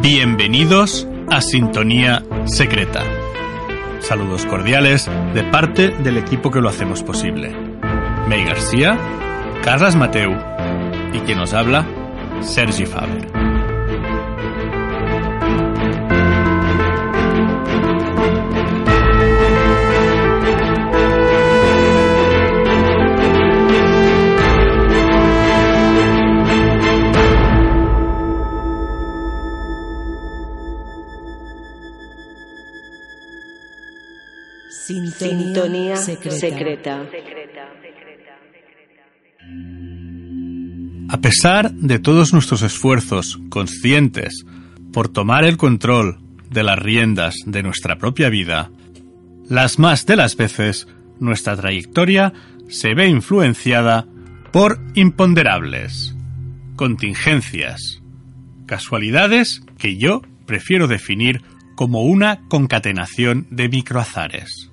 Bienvenidos a Sintonía Secreta. Saludos cordiales de parte del equipo que lo hacemos posible. May García, Carles Mateu y quien nos habla, Sergi Faber. Sintonía secreta. A pesar de todos nuestros esfuerzos conscientes por tomar el control de las riendas de nuestra propia vida, las más de las veces nuestra trayectoria se ve influenciada por imponderables, contingencias, casualidades que yo prefiero definir como una concatenación de microazares.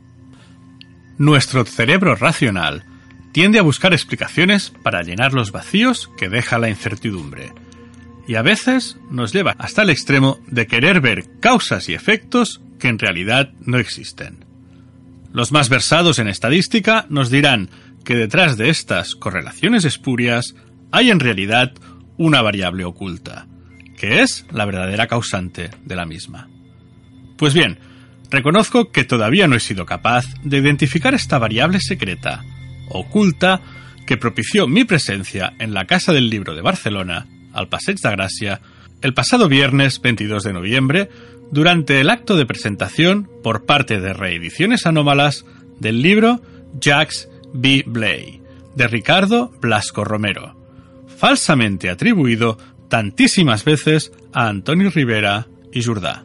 Nuestro cerebro racional tiende a buscar explicaciones para llenar los vacíos que deja la incertidumbre, y a veces nos lleva hasta el extremo de querer ver causas y efectos que en realidad no existen. Los más versados en estadística nos dirán que detrás de estas correlaciones espurias hay en realidad una variable oculta, que es la verdadera causante de la misma. Pues bien, reconozco que todavía no he sido capaz de identificar esta variable secreta, oculta, que propició mi presencia en la Casa del Libro de Barcelona, al Passeig de Gràcia, el pasado viernes 22 de noviembre, durante el acto de presentación por parte de Reediciones Anómalas del libro Jacques B. Blay, de Ricardo Blasco Romero, falsamente atribuido tantísimas veces a Antoni Ribera y Jordà.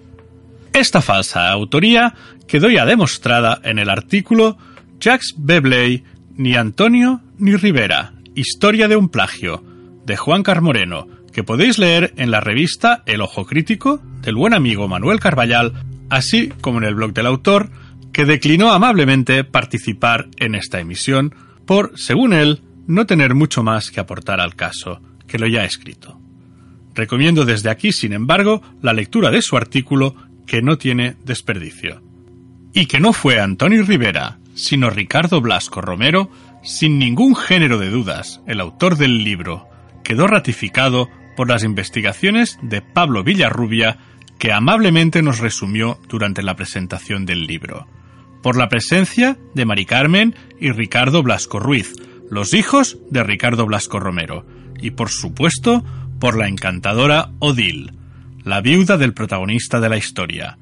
Esta falsa autoría quedó ya demostrada en el artículo Jacques B. Blay, ni Antonio ni Ribera, historia de un plagio, de Juan Carmoreno, que podéis leer en la revista El Ojo Crítico del buen amigo Manuel Carballal, así como en el blog del autor, que declinó amablemente participar en esta emisión por, según él, no tener mucho más que aportar al caso, que lo ya ha escrito. Recomiendo desde aquí, sin embargo, la lectura de su artículo, que no tiene desperdicio. Y que no fue Antoni Ribera, sino Ricardo Blasco Romero, sin ningún género de dudas, el autor del libro, quedó ratificado por las investigaciones de Pablo Villarrubia, que amablemente nos resumió durante la presentación del libro, por la presencia de Mari Carmen y Ricardo Blasco Ruiz, los hijos de Ricardo Blasco Romero, y por supuesto por la encantadora Odile, la viuda del protagonista de la historia,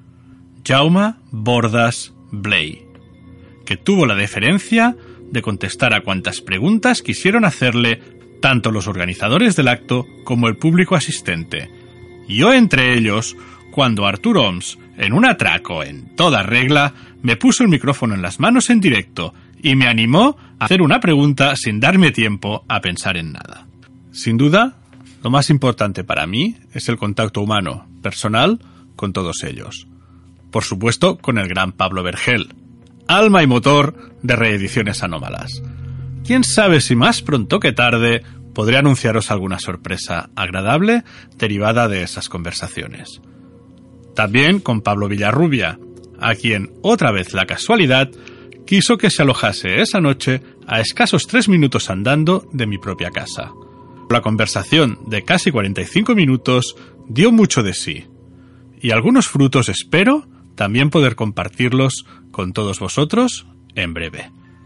Jaume Bordas Blay, que tuvo la deferencia de contestar a cuantas preguntas quisieron hacerle tanto los organizadores del acto como el público asistente. Yo entre ellos, cuando Artur Oms, en un atraco en toda regla, me puso el micrófono en las manos en directo y me animó a hacer una pregunta sin darme tiempo a pensar en nada. Sin duda, lo más importante para mí es el contacto humano, personal, con todos ellos. Por supuesto, con el gran Pablo Vergel, alma y motor de Reediciones Anómalas. Quién sabe si más pronto que tarde podré anunciaros alguna sorpresa agradable derivada de esas conversaciones. También con Pablo Villarrubia, a quien otra vez la casualidad quiso que se alojase esa noche a escasos 3 minutos andando de mi propia casa. La conversación de casi 45 minutos dio mucho de sí, y algunos frutos espero también poder compartirlos con todos vosotros en breve.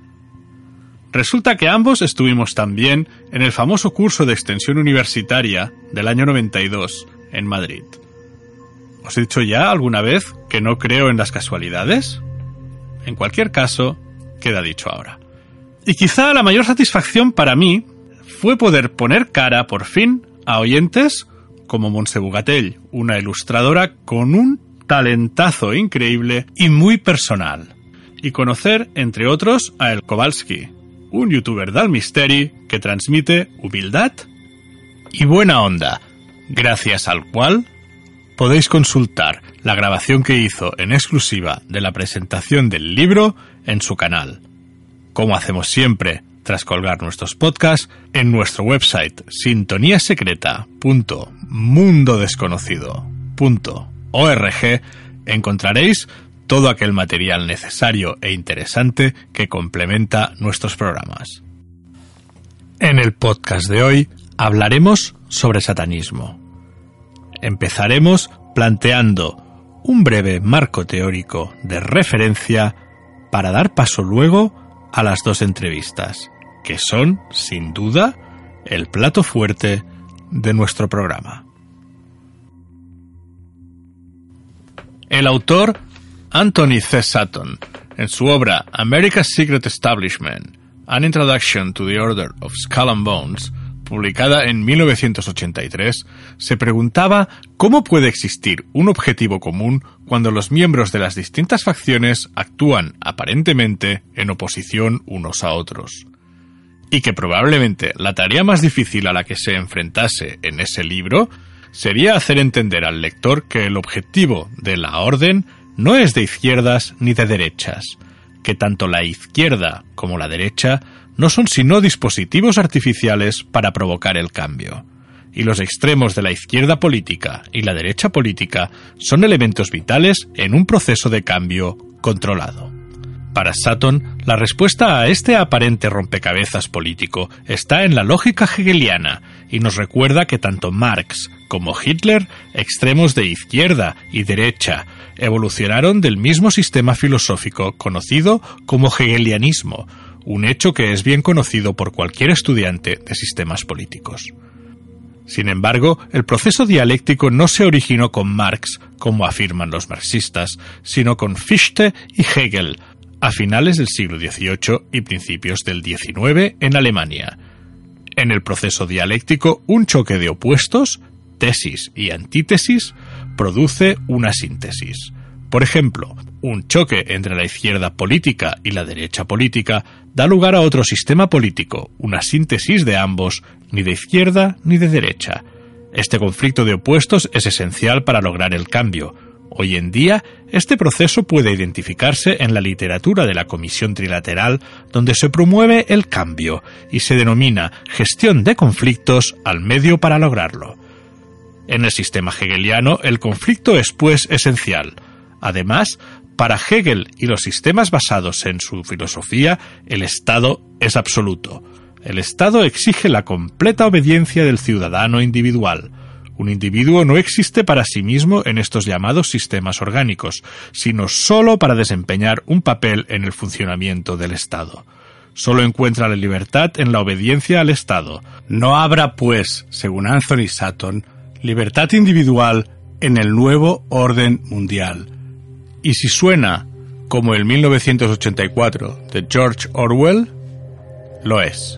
Resulta que ambos estuvimos también en el famoso curso de extensión universitaria del año 92 en Madrid. ¿Os he dicho ya alguna vez que no creo en las casualidades? En cualquier caso, queda dicho ahora. Y quizá la mayor satisfacción para mí fue poder poner cara, por fin, a oyentes como Montse Bugatell, una ilustradora con un talentazo increíble y muy personal, y conocer, entre otros, a El Kowalski, un youtuber del misteri que transmite humildad y buena onda, gracias al cual podéis consultar la grabación que hizo en exclusiva de la presentación del libro en su canal. Como hacemos siempre, tras colgar nuestros podcasts en nuestro website sintoniasecreta.mundodesconocido.org encontraréis todo aquel material necesario e interesante que complementa nuestros programas. En el podcast de hoy hablaremos sobre satanismo. Empezaremos planteando un breve marco teórico de referencia para dar paso luego a las dos entrevistas, que son, sin duda, el plato fuerte de nuestro programa. El autor Anthony C. Sutton, en su obra America's Secret Establishment, An Introduction to the Order of Skull and Bones, publicada en 1983, se preguntaba cómo puede existir un objetivo común cuando los miembros de las distintas facciones actúan aparentemente en oposición unos a otros. Y que probablemente la tarea más difícil a la que se enfrentase en ese libro sería hacer entender al lector que el objetivo de la orden no es de izquierdas ni de derechas, que tanto la izquierda como la derecha no son sino dispositivos artificiales para provocar el cambio, y los extremos de la izquierda política y la derecha política son elementos vitales en un proceso de cambio controlado. Para Sutton, la respuesta a este aparente rompecabezas político está en la lógica hegeliana y nos recuerda que tanto Marx como Hitler, extremos de izquierda y derecha, evolucionaron del mismo sistema filosófico conocido como hegelianismo, un hecho que es bien conocido por cualquier estudiante de sistemas políticos. Sin embargo, el proceso dialéctico no se originó con Marx, como afirman los marxistas, sino con Fichte y Hegel, a finales del siglo XVIII y principios del XIX en Alemania. En el proceso dialéctico, un choque de opuestos, tesis y antítesis, produce una síntesis. Por ejemplo, un choque entre la izquierda política y la derecha política da lugar a otro sistema político, una síntesis de ambos, ni de izquierda ni de derecha. Este conflicto de opuestos es esencial para lograr el cambio. Hoy en día, este proceso puede identificarse en la literatura de la Comisión Trilateral, donde se promueve el cambio y se denomina gestión de conflictos al medio para lograrlo. En el sistema hegeliano, el conflicto es, pues, esencial. Además, para Hegel y los sistemas basados en su filosofía, el Estado es absoluto. El Estado exige la completa obediencia del ciudadano individual. Un individuo no existe para sí mismo en estos llamados sistemas orgánicos, sino solo para desempeñar un papel en el funcionamiento del Estado. Solo encuentra la libertad en la obediencia al Estado. No habrá, pues, según Anthony Sutton, libertad individual en el nuevo orden mundial. Y si suena como el 1984 de George Orwell, lo es.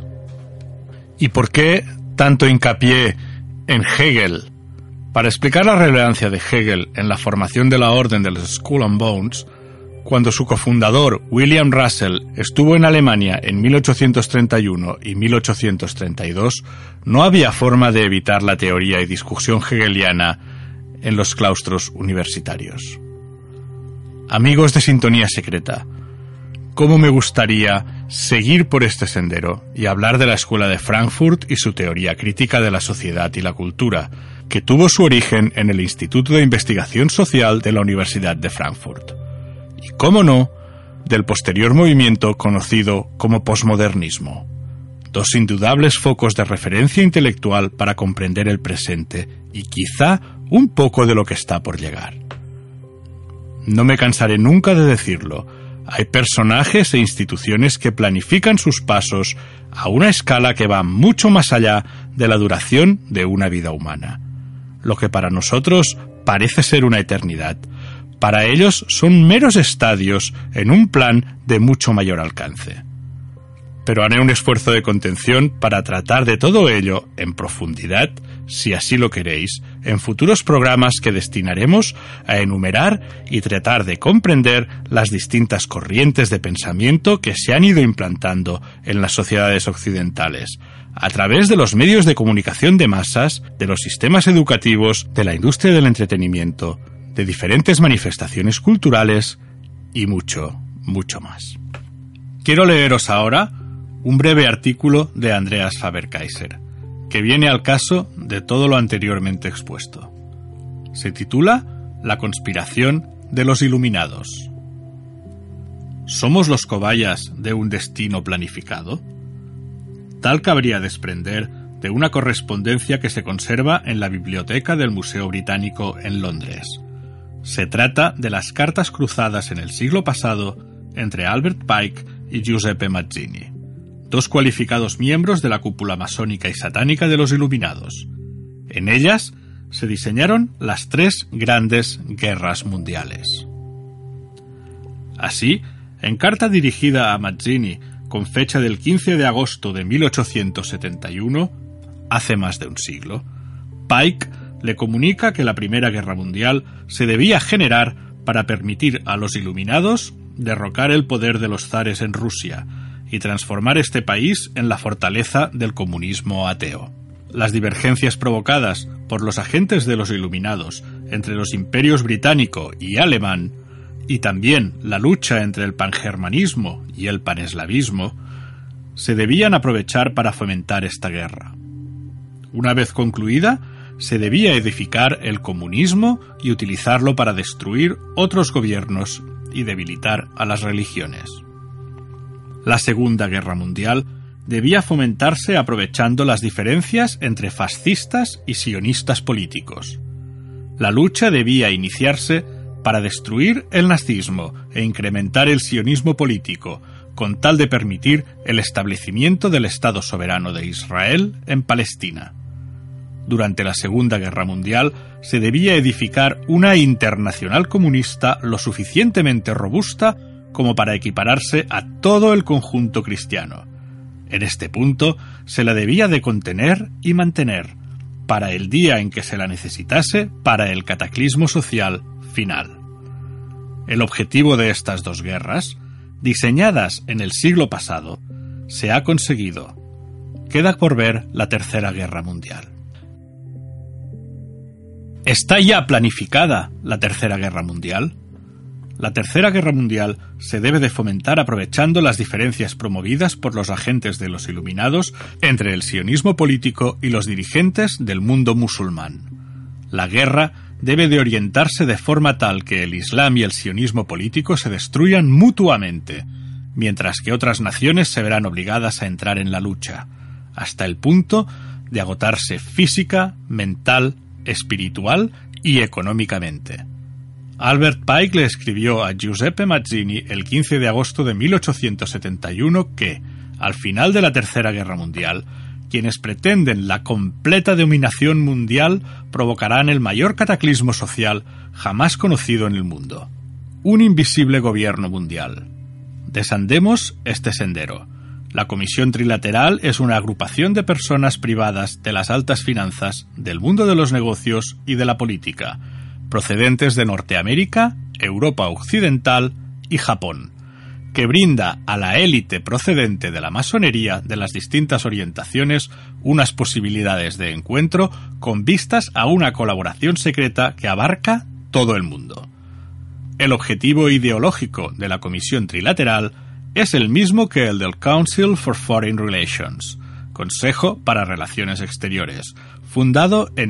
¿Y por qué tanto hincapié en Hegel? Para explicar la relevancia de Hegel en la formación de la orden de los Skull and Bones, cuando su cofundador William Russell estuvo en Alemania en 1831 y 1832, no había forma de evitar la teoría y discusión hegeliana en los claustros universitarios. Amigos de Sintonía Secreta, cómo me gustaría seguir por este sendero y hablar de la Escuela de Frankfurt y su teoría crítica de la sociedad y la cultura, que tuvo su origen en el Instituto de Investigación Social de la Universidad de Frankfurt. Y, cómo no, del posterior movimiento conocido como posmodernismo. Dos indudables focos de referencia intelectual para comprender el presente y quizá un poco de lo que está por llegar. No me cansaré nunca de decirlo. Hay personajes e instituciones que planifican sus pasos a una escala que va mucho más allá de la duración de una vida humana. Lo que para nosotros parece ser una eternidad, para ellos son meros estadios en un plan de mucho mayor alcance. Pero haré un esfuerzo de contención para tratar de todo ello en profundidad, si así lo queréis, en futuros programas que destinaremos a enumerar y tratar de comprender las distintas corrientes de pensamiento que se han ido implantando en las sociedades occidentales, a través de los medios de comunicación de masas, de los sistemas educativos, de la industria del entretenimiento, de diferentes manifestaciones culturales y mucho, mucho más. Quiero leeros ahora un breve artículo de Andreas Faber-Kaiser, que viene al caso de todo lo anteriormente expuesto. Se titula La conspiración de los iluminados. ¿Somos los cobayas de un destino planificado? Tal cabría desprender de una correspondencia que se conserva en la biblioteca del Museo Británico en Londres. Se trata de las cartas cruzadas en el siglo pasado entre Albert Pike y Giuseppe Mazzini, dos cualificados miembros de la cúpula masónica y satánica de los Iluminados. En ellas se diseñaron las tres grandes guerras mundiales. Así, en carta dirigida a Mazzini con fecha del 15 de agosto de 1871, hace más de un siglo, Pike le comunica que la Primera Guerra Mundial se debía generar para permitir a los Iluminados derrocar el poder de los zares en Rusia y transformar este país en la fortaleza del comunismo ateo. Las divergencias provocadas por los agentes de los Iluminados entre los imperios británico y alemán, y también la lucha entre el pangermanismo y el paneslavismo, se debían aprovechar para fomentar esta guerra. Una vez concluida, se debía edificar el comunismo y utilizarlo para destruir otros gobiernos y debilitar a las religiones. La Segunda Guerra Mundial debía fomentarse aprovechando las diferencias entre fascistas y sionistas políticos. La lucha debía iniciarse para destruir el nazismo e incrementar el sionismo político, con tal de permitir el establecimiento del Estado soberano de Israel en Palestina. Durante la Segunda Guerra Mundial se debía edificar una internacional comunista lo suficientemente robusta como para equipararse a todo el conjunto cristiano. En este punto se la debía de contener y mantener, para el día en que se la necesitase para el cataclismo social final. El objetivo de estas dos guerras, diseñadas en el siglo pasado, se ha conseguido. Queda por ver la Tercera Guerra Mundial. ¿Está ya planificada la Tercera Guerra Mundial? La Tercera Guerra Mundial se debe de fomentar aprovechando las diferencias promovidas por los agentes de los Iluminados entre el sionismo político y los dirigentes del mundo musulmán. La guerra debe de orientarse de forma tal que el Islam y el sionismo político se destruyan mutuamente, mientras que otras naciones se verán obligadas a entrar en la lucha, hasta el punto de agotarse física, mental, espiritual y económicamente. Albert Pike le escribió a Giuseppe Mazzini el 15 de agosto de 1871 que, al final de la Tercera Guerra Mundial, quienes pretenden la completa dominación mundial provocarán el mayor cataclismo social jamás conocido en el mundo. Un invisible gobierno mundial. Desandemos este sendero. La Comisión Trilateral es una agrupación de personas privadas de las altas finanzas, del mundo de los negocios y de la política, procedentes de Norteamérica, Europa Occidental y Japón, que brinda a la élite procedente de la masonería de las distintas orientaciones unas posibilidades de encuentro con vistas a una colaboración secreta que abarca todo el mundo. El objetivo ideológico de la Comisión Trilateral es el mismo que el del Council for Foreign Relations, Consejo para Relaciones Exteriores, fundado en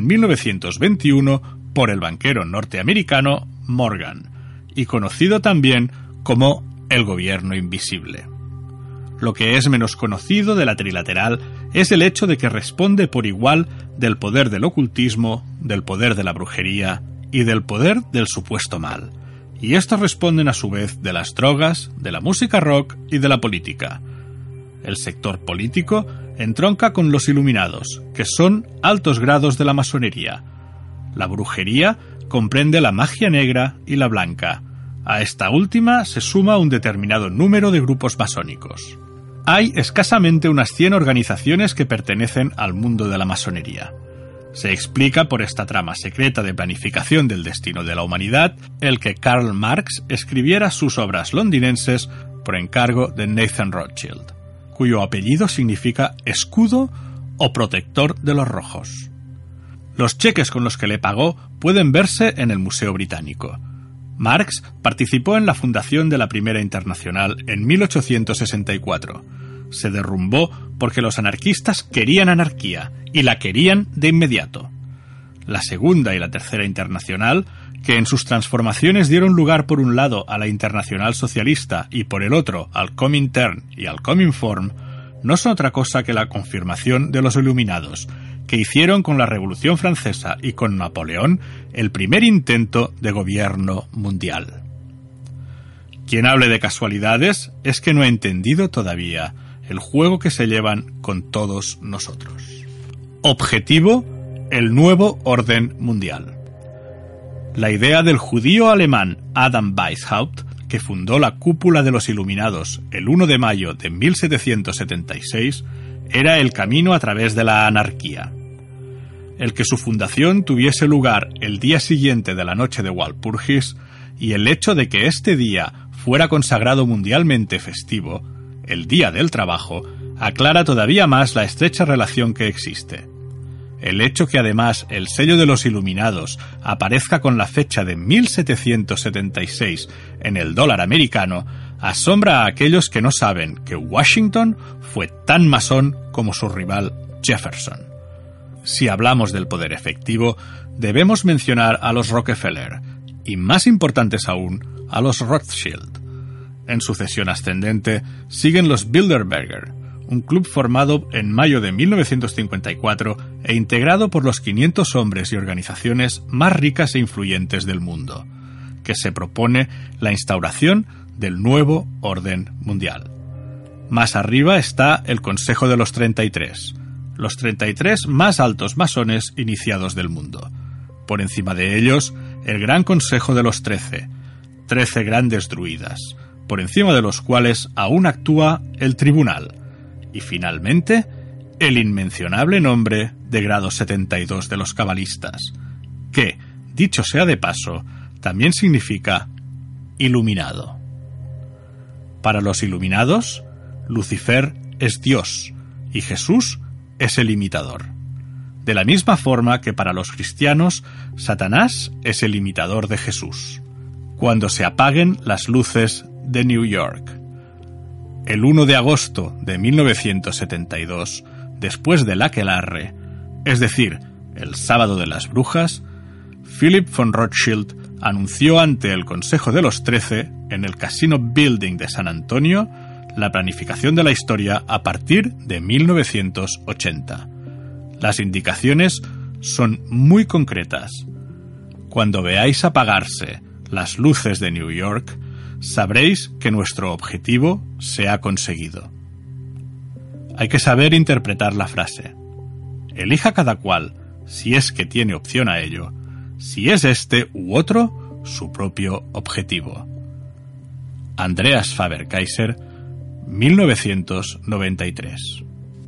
1921 por el banquero norteamericano Morgan, y conocido también como el Gobierno Invisible. Lo que es menos conocido de la Trilateral es el hecho de que responde por igual del poder del ocultismo, del poder de la brujería y del poder del supuesto mal, y estos responden a su vez de las drogas, de la música rock y de la política. El sector político entronca con los Iluminados, que son altos grados de la masonería. La brujería comprende la magia negra y la blanca. A esta última se suma un determinado número de grupos masónicos. Hay escasamente unas 100 organizaciones que pertenecen al mundo de la masonería. Se explica por esta trama secreta de planificación del destino de la humanidad el que Karl Marx escribiera sus obras londinenses por encargo de Nathan Rothschild, cuyo apellido significa escudo o protector de los rojos. Los cheques con los que le pagó pueden verse en el Museo Británico. Marx participó en la fundación de la Primera Internacional en 1864. se derrumbó porque los anarquistas querían anarquía, y la querían de inmediato. La Segunda y la Tercera Internacional, que en sus transformaciones dieron lugar por un lado a la Internacional Socialista y por el otro al Comintern y al Cominform, no son otra cosa que la confirmación de los Iluminados, que hicieron con la Revolución Francesa y con Napoleón el primer intento de gobierno mundial. Quien hable de casualidades es que no ha entendido todavía el juego que se llevan con todos nosotros. Objetivo: el nuevo orden mundial. La idea del judío alemán Adam Weishaupt, que fundó la cúpula de los Iluminados el 1 de mayo de 1776, era el camino a través de la anarquía. El que su fundación tuviese lugar el día siguiente de la noche de Walpurgis y el hecho de que este día fuera consagrado mundialmente festivo, el Día del Trabajo, aclara todavía más la estrecha relación que existe. El hecho que además el sello de los Iluminados aparezca con la fecha de 1776 en el dólar americano asombra a aquellos que no saben que Washington fue tan masón como su rival Jefferson. Si hablamos del poder efectivo, debemos mencionar a los Rockefeller y, más importantes aún, a los Rothschild. En sucesión ascendente siguen los Bilderberger, un club formado en mayo de 1954 e integrado por los 500 hombres y organizaciones más ricas e influyentes del mundo, que se propone la instauración del nuevo orden mundial. Más arriba está el Consejo de los 33, los 33 más altos masones iniciados del mundo. Por encima de ellos, el Gran Consejo de los 13 grandes druidas, por encima de los cuales aún actúa el Tribunal. Y finalmente, el inmencionable nombre de grado 72 de los cabalistas, que, dicho sea de paso, también significa iluminado. Para los iluminados, Lucifer es Dios y Jesús es el imitador. De la misma forma que para los cristianos, Satanás es el imitador de Jesús. Cuando se apaguen las luces de New York. El 1 de agosto de 1972, después del aquelarre, es decir, el sábado de las brujas, Philip von Rothschild anunció ante el Consejo de los 13, en el Casino Building de San Antonio, la planificación de la historia a partir de 1980. Las indicaciones son muy concretas. Cuando veáis apagarse las luces de New York, sabréis que nuestro objetivo se ha conseguido. Hay que saber interpretar la frase. Elija cada cual, si es que tiene opción a ello, si es este u otro, su propio objetivo. Andreas Faber-Kaiser, 1993.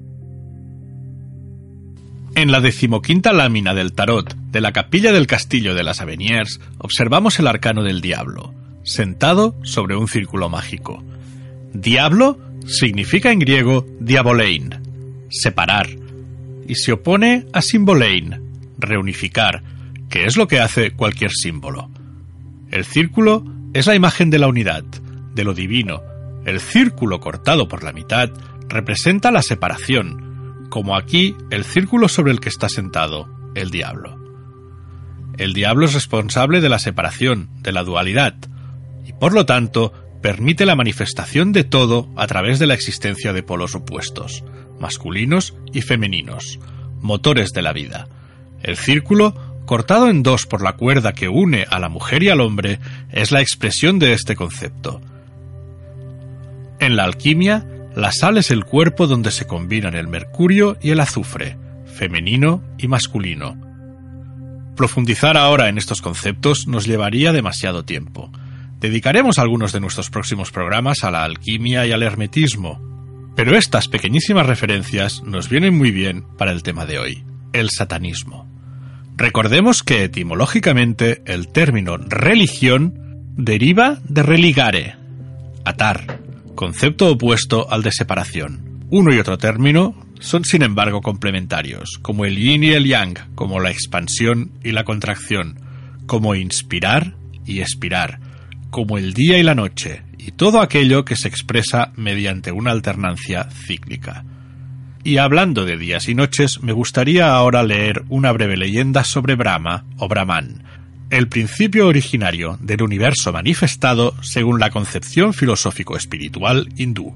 En la 15ª lámina del tarot de la capilla del castillo de las Aveniers observamos el arcano del diablo, sentado sobre un círculo mágico. Diablo significa en griego diabolein, separar, y se opone a simbolein, reunificar, que es lo que hace cualquier símbolo. El círculo es la imagen de la unidad, de lo divino. El círculo cortado por la mitad representa la separación, como aquí el círculo sobre el que está sentado, el diablo. El diablo es responsable de la separación, de la dualidad, y por lo tanto permite la manifestación de todo a través de la existencia de polos opuestos, masculinos y femeninos, motores de la vida. El círculo, cortado en dos por la cuerda que une a la mujer y al hombre, es la expresión de este concepto. En la alquimia, la sal es el cuerpo donde se combinan el mercurio y el azufre, femenino y masculino. Profundizar ahora en estos conceptos nos llevaría demasiado tiempo. Dedicaremos algunos de nuestros próximos programas a la alquimia y al hermetismo, pero estas pequeñísimas referencias nos vienen muy bien para el tema de hoy, el satanismo. Recordemos que etimológicamente el término religión deriva de religare, atar, concepto opuesto al de separación. Uno y otro término son sin embargo complementarios, como el yin y el yang, como la expansión y la contracción, como inspirar y expirar, como el día y la noche, y todo aquello que se expresa mediante una alternancia cíclica. Y hablando de días y noches, me gustaría ahora leer una breve leyenda sobre Brahma o Brahman, el principio originario del universo manifestado según la concepción filosófico-espiritual hindú.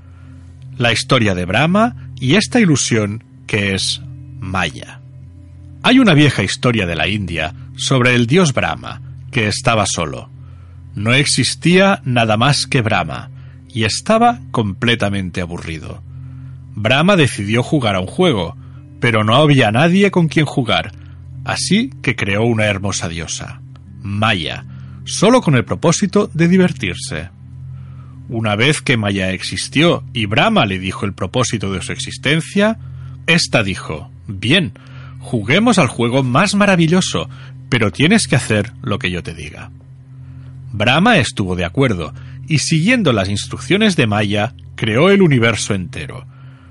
La historia de Brahma y esta ilusión que es Maya. Hay una vieja historia de la India sobre el dios Brahma, que estaba solo. No existía nada más que Brahma, y estaba completamente aburrido. Brahma decidió jugar a un juego, pero no había nadie con quien jugar, así que creó una hermosa diosa, Maya, solo con el propósito de divertirse. Una vez que Maya existió y Brahma le dijo el propósito de su existencia, ésta dijo: «Bien, juguemos al juego más maravilloso, pero tienes que hacer lo que yo te diga». Brahma estuvo de acuerdo, y siguiendo las instrucciones de Maya, creó el universo entero.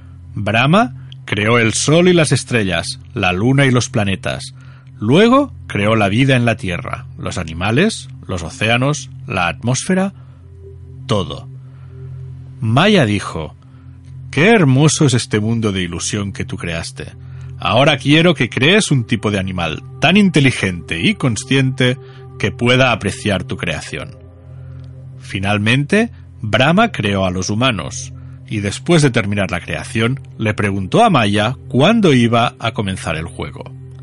Brahma creó el sol y las estrellas, la luna y los planetas. Luego creó la vida en la tierra, los animales, los océanos, la atmósfera, todo. Maya dijo: «Qué hermoso es este mundo de ilusión que tú creaste. Ahora quiero que crees un tipo de animal tan inteligente y consciente que pueda apreciar tu creación». Finalmente, Brahma creó a los humanos, y después de terminar la creación, le preguntó a Maya cuándo iba a comenzar el juego.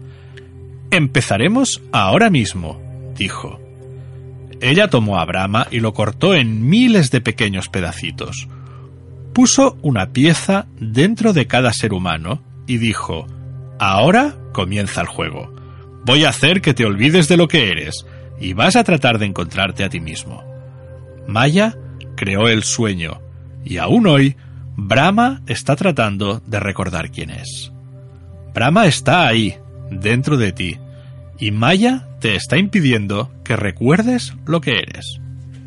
«Empezaremos ahora mismo», dijo. Ella tomó a Brahma y lo cortó en miles de pequeños pedacitos. Puso una pieza dentro de cada ser humano y dijo: «Ahora comienza el juego. Voy a hacer que te olvides de lo que eres y vas a tratar de encontrarte a ti mismo». Maya creó el sueño, y aún hoy, Brahma está tratando de recordar quién es. Brahma está ahí, dentro de ti, y Maya te está impidiendo que recuerdes lo que eres.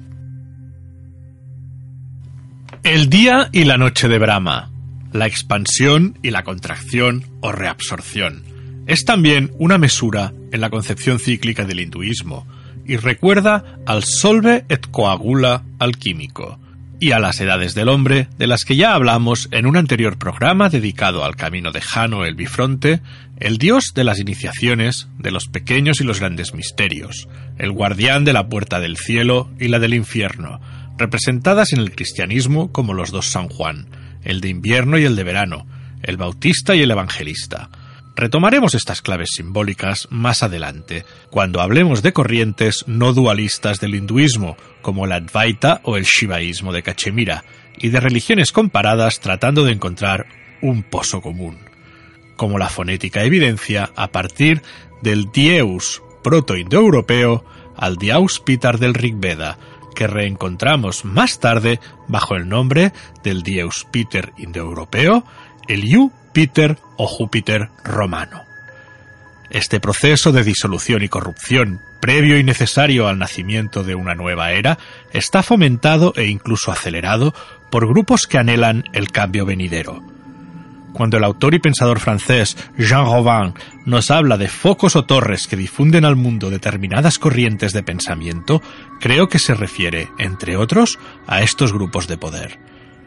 El día y la noche de Brahma, la expansión y la contracción o reabsorción, es también una mesura en la concepción cíclica del hinduismo, y recuerda al solve et coagula alquímico, y a las edades del hombre, de las que ya hablamos en un anterior programa dedicado al camino de Jano el Bifronte, el dios de las iniciaciones, de los pequeños y los grandes misterios, el guardián de la puerta del cielo y la del infierno, representadas en el cristianismo como los dos San Juan, el de invierno y el de verano, el bautista y el evangelista. Retomaremos estas claves simbólicas más adelante, cuando hablemos de corrientes no dualistas del hinduismo, como el Advaita o el Shivaísmo de Cachemira, y de religiones comparadas tratando de encontrar un pozo común, como la fonética evidencia a partir del Dieus proto-indoeuropeo al Diaus Pitar del Rigveda, que reencontramos más tarde bajo el nombre del Dieus Piter indoeuropeo, el Iu Piter o Júpiter romano. Este proceso de disolución y corrupción, previo y necesario al nacimiento de una nueva era, está fomentado e incluso acelerado por grupos que anhelan el cambio venidero. Cuando el autor y pensador francés Jean Robin nos habla de focos o torres que difunden al mundo determinadas corrientes de pensamiento, creo que se refiere, entre otros, a estos grupos de poder.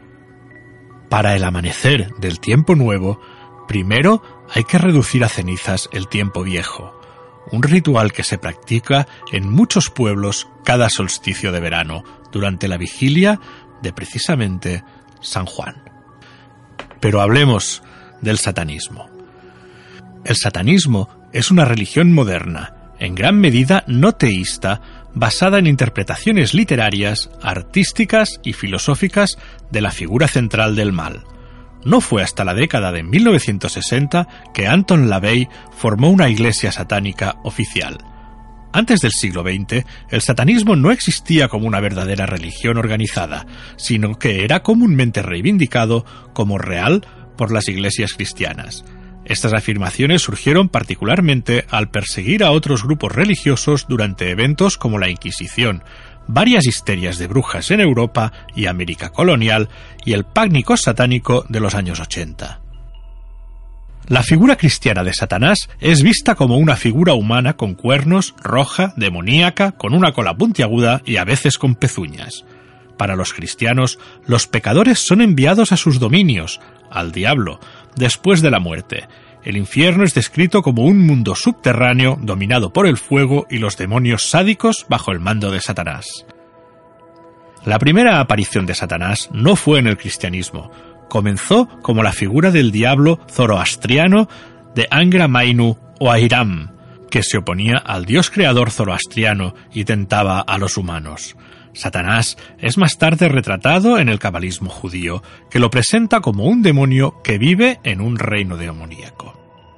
Para el amanecer del tiempo nuevo, primero hay que reducir a cenizas el tiempo viejo, un ritual que se practica en muchos pueblos cada solsticio de verano, durante la vigilia de precisamente San Juan. Pero hablemos del satanismo. El satanismo es una religión moderna, en gran medida no teísta, basada en interpretaciones literarias, artísticas y filosóficas de la figura central del mal. No fue hasta la década de 1960 que Anton LaVey formó una iglesia satánica oficial. Antes del siglo XX, el satanismo no existía como una verdadera religión organizada, sino que era comúnmente reivindicado como real por las iglesias cristianas. Estas afirmaciones surgieron particularmente al perseguir a otros grupos religiosos durante eventos como la Inquisición, varias histerias de brujas en Europa y América colonial y el pánico satánico de los años 80. La figura cristiana de Satanás es vista como una figura humana con cuernos, roja, demoníaca, con una cola puntiaguda y a veces con pezuñas. Para los cristianos, los pecadores son enviados a sus dominios, al diablo, después de la muerte. El infierno es descrito como un mundo subterráneo dominado por el fuego y los demonios sádicos bajo el mando de Satanás. La primera aparición de Satanás no fue en el cristianismo. Comenzó como la figura del diablo zoroastriano de Angra Mainyu o Ahiram, que se oponía al dios creador zoroastriano y tentaba a los humanos. Satanás es más tarde retratado en el cabalismo judío, que lo presenta como un demonio que vive en un reino demoníaco.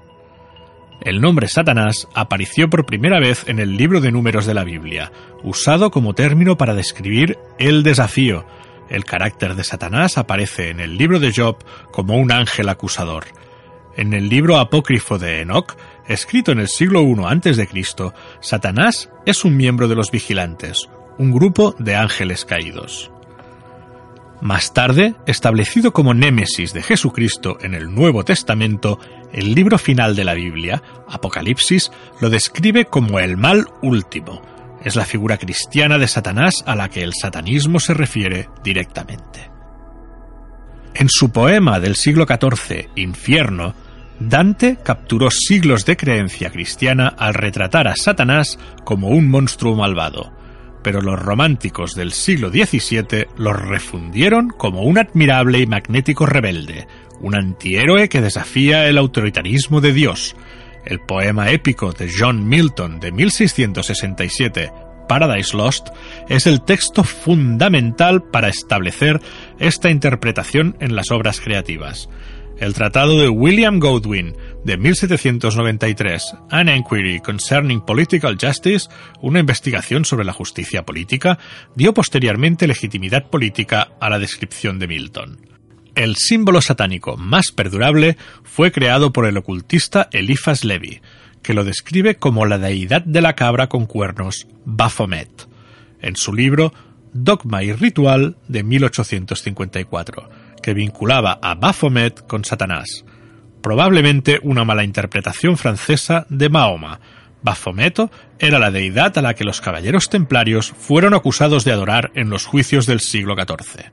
El nombre Satanás apareció por primera vez en el libro de Números de la Biblia, usado como término para describir el desafío. El carácter de Satanás aparece en el libro de Job como un ángel acusador. En el libro apócrifo de Enoc, escrito en el siglo I a.C., Satanás es un miembro de los vigilantes, un grupo de ángeles caídos. Más tarde, establecido como némesis de Jesucristo en el Nuevo Testamento, el libro final de la Biblia, Apocalipsis, lo describe como el mal último. Es la figura cristiana de Satanás a la que el satanismo se refiere directamente. En su poema del siglo XIV, Infierno, Dante capturó siglos de creencia cristiana al retratar a Satanás como un monstruo malvado, pero los románticos del siglo XVII los refundieron como un admirable y magnético rebelde, un antihéroe que desafía el autoritarismo de Dios. El poema épico de John Milton de 1667, Paradise Lost, es el texto fundamental para establecer esta interpretación en las obras creativas. El tratado de William Godwin de 1793, An Enquiry Concerning Political Justice, una investigación sobre la justicia política, dio posteriormente legitimidad política a la descripción de Milton. El símbolo satánico más perdurable fue creado por el ocultista Eliphas Levi, que lo describe como la deidad de la cabra con cuernos, Baphomet, en su libro Dogma y Ritual de 1854, que vinculaba a Baphomet con Satanás, probablemente una mala interpretación francesa de Mahoma. Baphomet era la deidad a la que los caballeros templarios fueron acusados de adorar en los juicios del siglo XIV.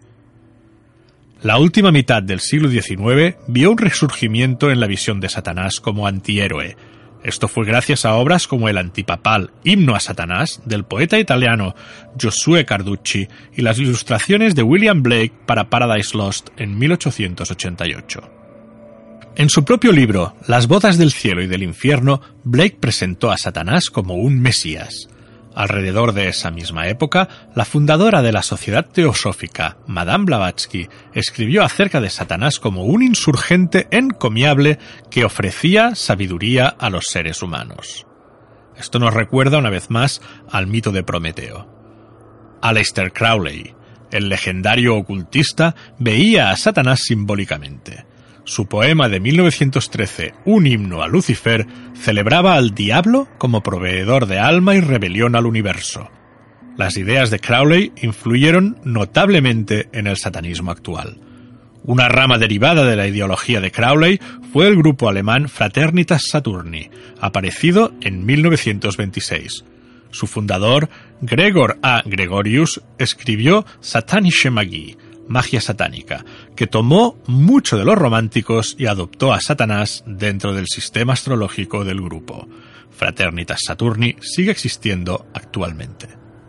La última mitad del siglo XIX vio un resurgimiento en la visión de Satanás como antihéroe. Esto fue gracias a obras como el antipapal Himno a Satanás del poeta italiano Giosuè Carducci y las ilustraciones de William Blake para Paradise Lost en 1888. En su propio libro Las bodas del cielo y del infierno, Blake presentó a Satanás como un mesías. Alrededor de esa misma época, la fundadora de la Sociedad Teosófica, Madame Blavatsky, escribió acerca de Satanás como un insurgente encomiable que ofrecía sabiduría a los seres humanos. Esto nos recuerda una vez más al mito de Prometeo. Aleister Crowley, el legendario ocultista, veía a Satanás simbólicamente. Su poema de 1913, Un himno a Lucifer, celebraba al diablo como proveedor de alma y rebelión al universo. Las ideas de Crowley influyeron notablemente en el satanismo actual. Una rama derivada de la ideología de Crowley fue el grupo alemán Fraternitas Saturni, aparecido en 1926. Su fundador, Gregor A. Gregorius, escribió Satanische Magie, magia satánica, que tomó mucho de los románticos y adoptó a Satanás dentro del sistema astrológico del grupo. Fraternitas Saturni sigue existiendo actualmente.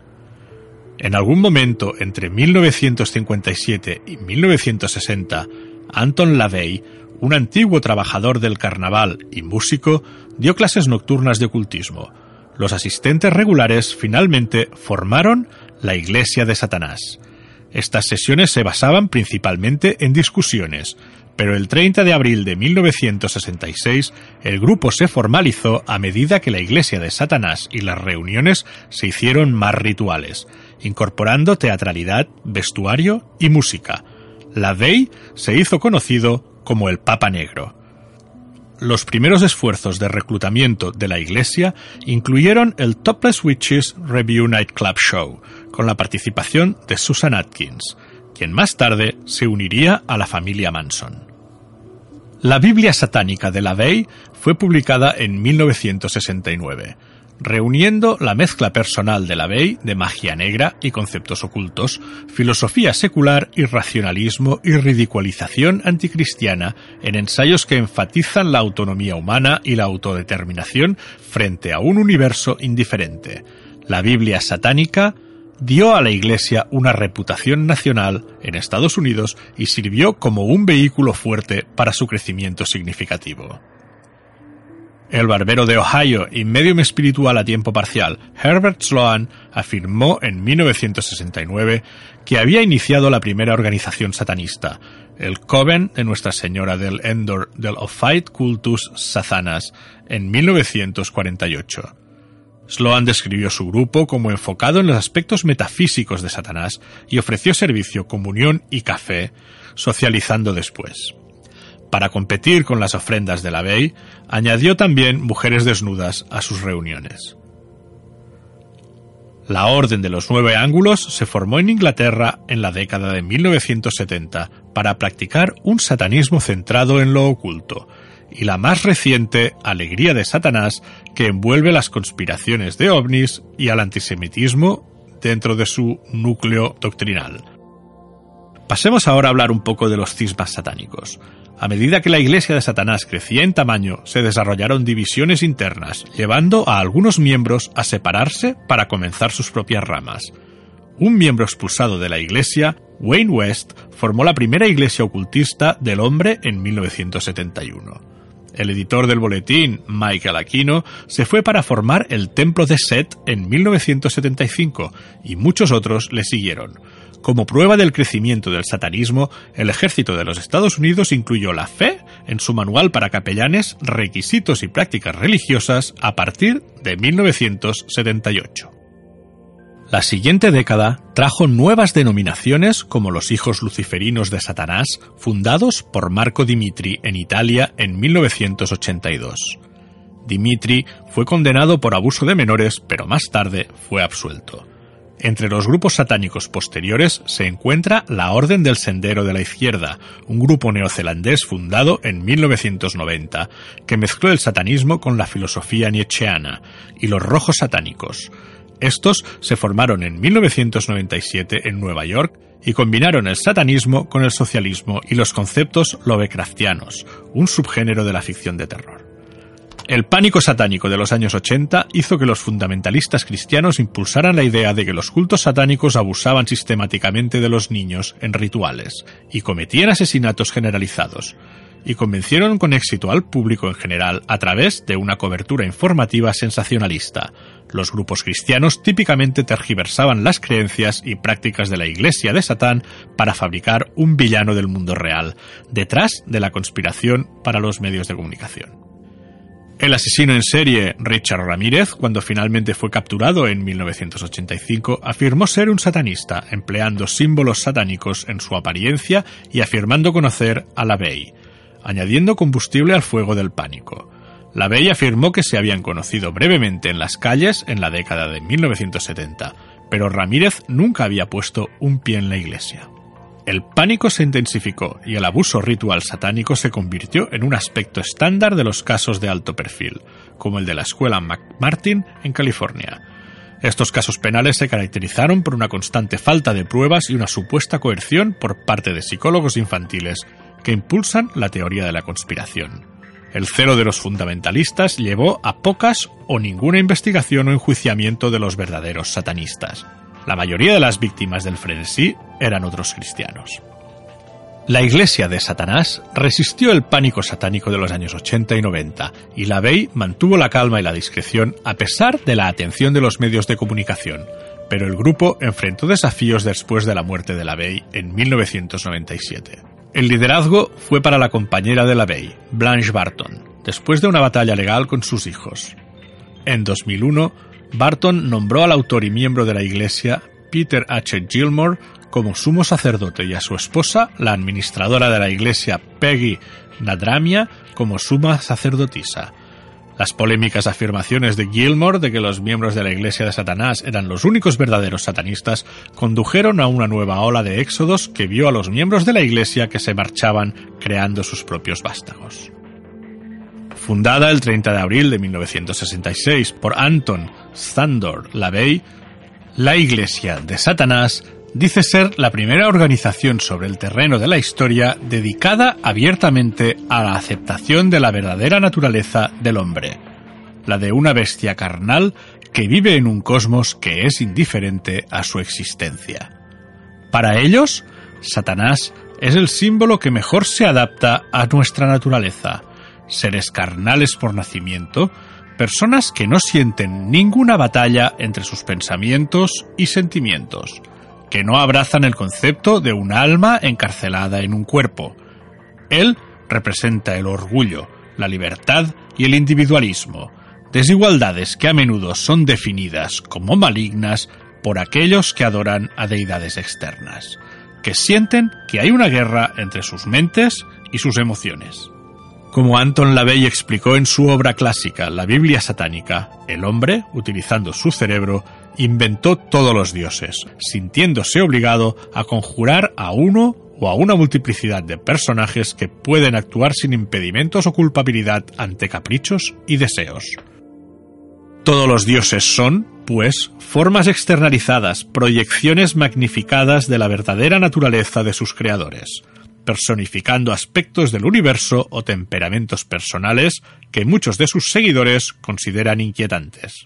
En algún momento entre 1957 y 1960, Anton LaVey, un antiguo trabajador del carnaval y músico, dio clases nocturnas de ocultismo. Los asistentes regulares finalmente formaron la Iglesia de Satanás. Estas sesiones se basaban principalmente en discusiones, pero el 30 de abril de 1966 el grupo se formalizó a medida que la Iglesia de Satanás y las reuniones se hicieron más rituales, incorporando teatralidad, vestuario y música. LaVey se hizo conocido como el Papa Negro. Los primeros esfuerzos de reclutamiento de la Iglesia incluyeron el Topless Witches Revue Nightclub Show, con la participación de Susan Atkins, quien más tarde se uniría a la familia Manson. La Biblia satánica de LaVey fue publicada en 1969. reuniendo la mezcla personal de LaVey de magia negra y conceptos ocultos, filosofía secular, irracionalismo y ridiculización anticristiana en ensayos que enfatizan la autonomía humana y la autodeterminación frente a un universo indiferente. La Biblia satánica dio a la Iglesia una reputación nacional en Estados Unidos y sirvió como un vehículo fuerte para su crecimiento significativo. El barbero de Ohio y medium espiritual a tiempo parcial Herbert Sloan afirmó en 1969 que había iniciado la primera organización satanista, el Coven de Nuestra Señora del Endor del Ophiate Cultus Satanas, en 1948. Sloan describió su grupo como enfocado en los aspectos metafísicos de Satanás y ofreció servicio, comunión y café, socializando después. Para competir con las ofrendas de LaVey, añadió también mujeres desnudas a sus reuniones. La Orden de los Nueve Ángulos se formó en Inglaterra en la década de 1970 para practicar un satanismo centrado en lo oculto, y la más reciente Alegría de Satanás, que envuelve las conspiraciones de ovnis y al antisemitismo dentro de su núcleo doctrinal. Pasemos ahora a hablar un poco de los cismas satánicos. A medida que la Iglesia de Satanás crecía en tamaño, se desarrollaron divisiones internas, llevando a algunos miembros a separarse para comenzar sus propias ramas. Un miembro expulsado de la Iglesia, Wayne West, formó la primera iglesia ocultista del hombre en 1971. El editor del boletín, Michael Aquino, se fue para formar el Templo de Set en 1975 y muchos otros le siguieron. Como prueba del crecimiento del satanismo, el ejército de los Estados Unidos incluyó la fe en su manual para capellanes, requisitos y prácticas religiosas a partir de 1978. La siguiente década trajo nuevas denominaciones como los Hijos Luciferinos de Satanás, fundados por Marco Dimitri en Italia en 1982. Dimitri fue condenado por abuso de menores, pero más tarde fue absuelto. Entre los grupos satánicos posteriores se encuentra la Orden del Sendero de la Izquierda, un grupo neozelandés fundado en 1990, que mezcló el satanismo con la filosofía nietzscheana, y los Rojos Satánicos. Estos se formaron en 1997 en Nueva York y combinaron el satanismo con el socialismo y los conceptos lovecraftianos, un subgénero de la ficción de terror. El pánico satánico de los años 80 hizo que los fundamentalistas cristianos impulsaran la idea de que los cultos satánicos abusaban sistemáticamente de los niños en rituales y cometían asesinatos generalizados, y convencieron con éxito al público en general a través de una cobertura informativa sensacionalista. Los grupos cristianos típicamente tergiversaban las creencias y prácticas de la Iglesia de Satán para fabricar un villano del mundo real, detrás de la conspiración para los medios de comunicación. El asesino en serie Richard Ramírez, cuando finalmente fue capturado en 1985, afirmó ser un satanista, empleando símbolos satánicos en su apariencia y afirmando conocer a LaVey, añadiendo combustible al fuego del pánico. LaVey afirmó que se habían conocido brevemente en las calles en la década de 1970, pero Ramírez nunca había puesto un pie en la iglesia. El pánico se intensificó y el abuso ritual satánico se convirtió en un aspecto estándar de los casos de alto perfil, como el de la escuela McMartin en California. Estos casos penales se caracterizaron por una constante falta de pruebas y una supuesta coerción por parte de psicólogos infantiles que impulsan la teoría de la conspiración. El celo de los fundamentalistas llevó a pocas o ninguna investigación o enjuiciamiento de los verdaderos satanistas. La mayoría de las víctimas del frenesí eran otros cristianos. La Iglesia de Satanás resistió el pánico satánico de los años 80 y 90, y LaVey mantuvo la calma y la discreción a pesar de la atención de los medios de comunicación, pero el grupo enfrentó desafíos después de la muerte de LaVey en 1997. El liderazgo fue para la compañera de LaVey, Blanche Barton, después de una batalla legal con sus hijos. En 2001, Barton nombró al autor y miembro de la Iglesia, Peter H. Gilmore, como sumo sacerdote y a su esposa, la administradora de la Iglesia, Peggy Nadramia, como suma sacerdotisa. Las polémicas afirmaciones de Gilmore de que los miembros de la Iglesia de Satanás eran los únicos verdaderos satanistas condujeron a una nueva ola de éxodos que vio a los miembros de la Iglesia que se marchaban creando sus propios vástagos. Fundada el 30 de abril de 1966 por Anton Szandor LaVey, la Iglesia de Satanás dice ser la primera organización sobre el terreno de la historia dedicada abiertamente a la aceptación de la verdadera naturaleza del hombre, la de una bestia carnal que vive en un cosmos que es indiferente a su existencia. Para ellos, Satanás es el símbolo que mejor se adapta a nuestra naturaleza, seres carnales por nacimiento, personas que no sienten ninguna batalla entre sus pensamientos y sentimientos, que no abrazan el concepto de un alma encarcelada en un cuerpo. Él representa el orgullo, la libertad y el individualismo, desigualdades que a menudo son definidas como malignas por aquellos que adoran a deidades externas, que sienten que hay una guerra entre sus mentes y sus emociones. Como Anton LaVey explicó en su obra clásica, La Biblia satánica, el hombre, utilizando su cerebro, inventó todos los dioses, sintiéndose obligado a conjurar a uno o a una multiplicidad de personajes que pueden actuar sin impedimentos o culpabilidad ante caprichos y deseos. Todos los dioses son, pues, formas externalizadas, proyecciones magnificadas de la verdadera naturaleza de sus creadores, personificando aspectos del universo o temperamentos personales que muchos de sus seguidores consideran inquietantes.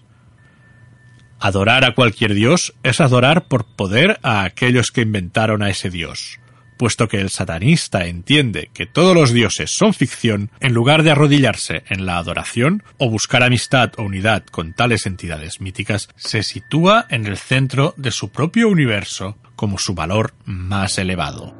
Adorar a cualquier dios es adorar por poder a aquellos que inventaron a ese dios. Puesto que el satanista entiende que todos los dioses son ficción, en lugar de arrodillarse en la adoración o buscar amistad o unidad con tales entidades míticas, se sitúa en el centro de su propio universo como su valor más elevado.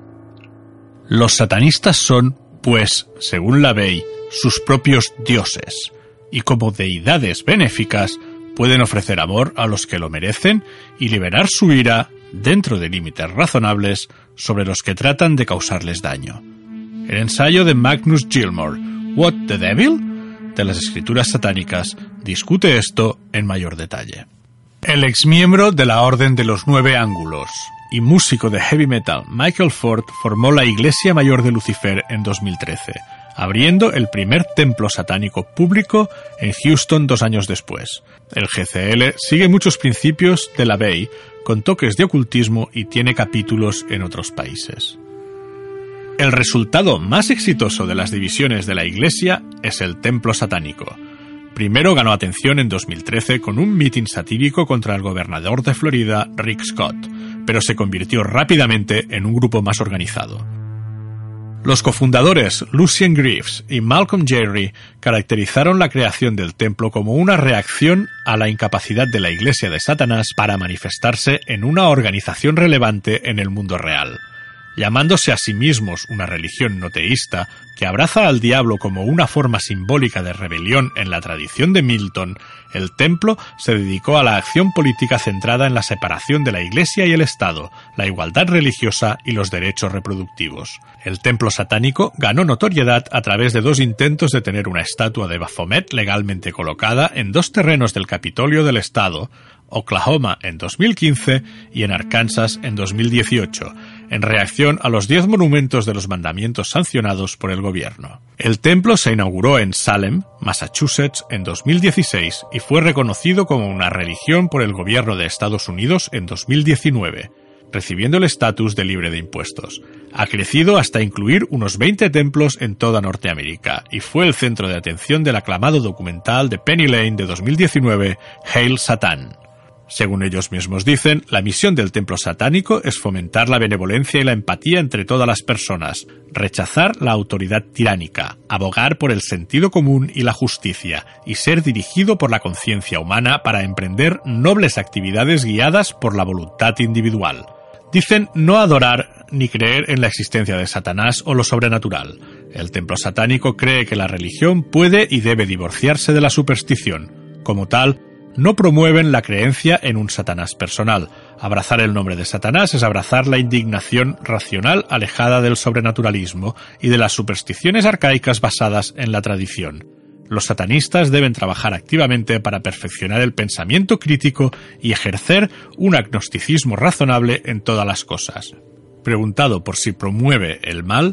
Los satanistas son, pues, según LaVey, sus propios dioses, y como deidades benéficas pueden ofrecer amor a los que lo merecen y liberar su ira dentro de límites razonables sobre los que tratan de causarles daño. El ensayo de Magnus Gilmore, What the Devil?, de las escrituras satánicas, discute esto en mayor detalle. El exmiembro de la Orden de los Nueve Ángulos y músico de heavy metal Michael Ford formó la Iglesia Mayor de Lucifer en 2013, abriendo el primer templo satánico público en Houston 2 años después. El GCL sigue muchos principios de LaVey, con toques de ocultismo, y tiene capítulos en otros países. El resultado más exitoso de las divisiones de la Iglesia es el templo satánico. Primero ganó atención en 2013 con un mitin satírico contra el gobernador de Florida, Rick Scott, pero se convirtió rápidamente en un grupo más organizado. Los cofundadores Lucien Greaves y Malcolm Jerry caracterizaron la creación del templo como una reacción a la incapacidad de la Iglesia de Satanás para manifestarse en una organización relevante en el mundo real. Llamándose a sí mismos una religión no teísta que abraza al diablo como una forma simbólica de rebelión en la tradición de Milton, el templo se dedicó a la acción política centrada en la separación de la Iglesia y el Estado, la igualdad religiosa y los derechos reproductivos. El templo satánico ganó notoriedad a través de 2 intentos de tener una estatua de Baphomet legalmente colocada en 2 terrenos del Capitolio del Estado, Oklahoma en 2015 y en Arkansas en 2018, en reacción a los 10 monumentos de los mandamientos sancionados por el gobierno. El templo se inauguró en Salem, Massachusetts, en 2016 y fue reconocido como una religión por el gobierno de Estados Unidos en 2019, recibiendo el estatus de libre de impuestos. Ha crecido hasta incluir unos 20 templos en toda Norteamérica y fue el centro de atención del aclamado documental de Penny Lane de 2019, Hail Satan. Según ellos mismos dicen, la misión del templo satánico es fomentar la benevolencia y la empatía entre todas las personas, rechazar la autoridad tiránica, abogar por el sentido común y la justicia, y ser dirigido por la conciencia humana para emprender nobles actividades guiadas por la voluntad individual. Dicen no adorar ni creer en la existencia de Satanás o lo sobrenatural. El templo satánico cree que la religión puede y debe divorciarse de la superstición. Como tal, no promueven la creencia en un Satanás personal. Abrazar el nombre de Satanás es abrazar la indignación racional alejada del sobrenaturalismo y de las supersticiones arcaicas basadas en la tradición. Los satanistas deben trabajar activamente para perfeccionar el pensamiento crítico y ejercer un agnosticismo razonable en todas las cosas. Preguntado por si promueve el mal,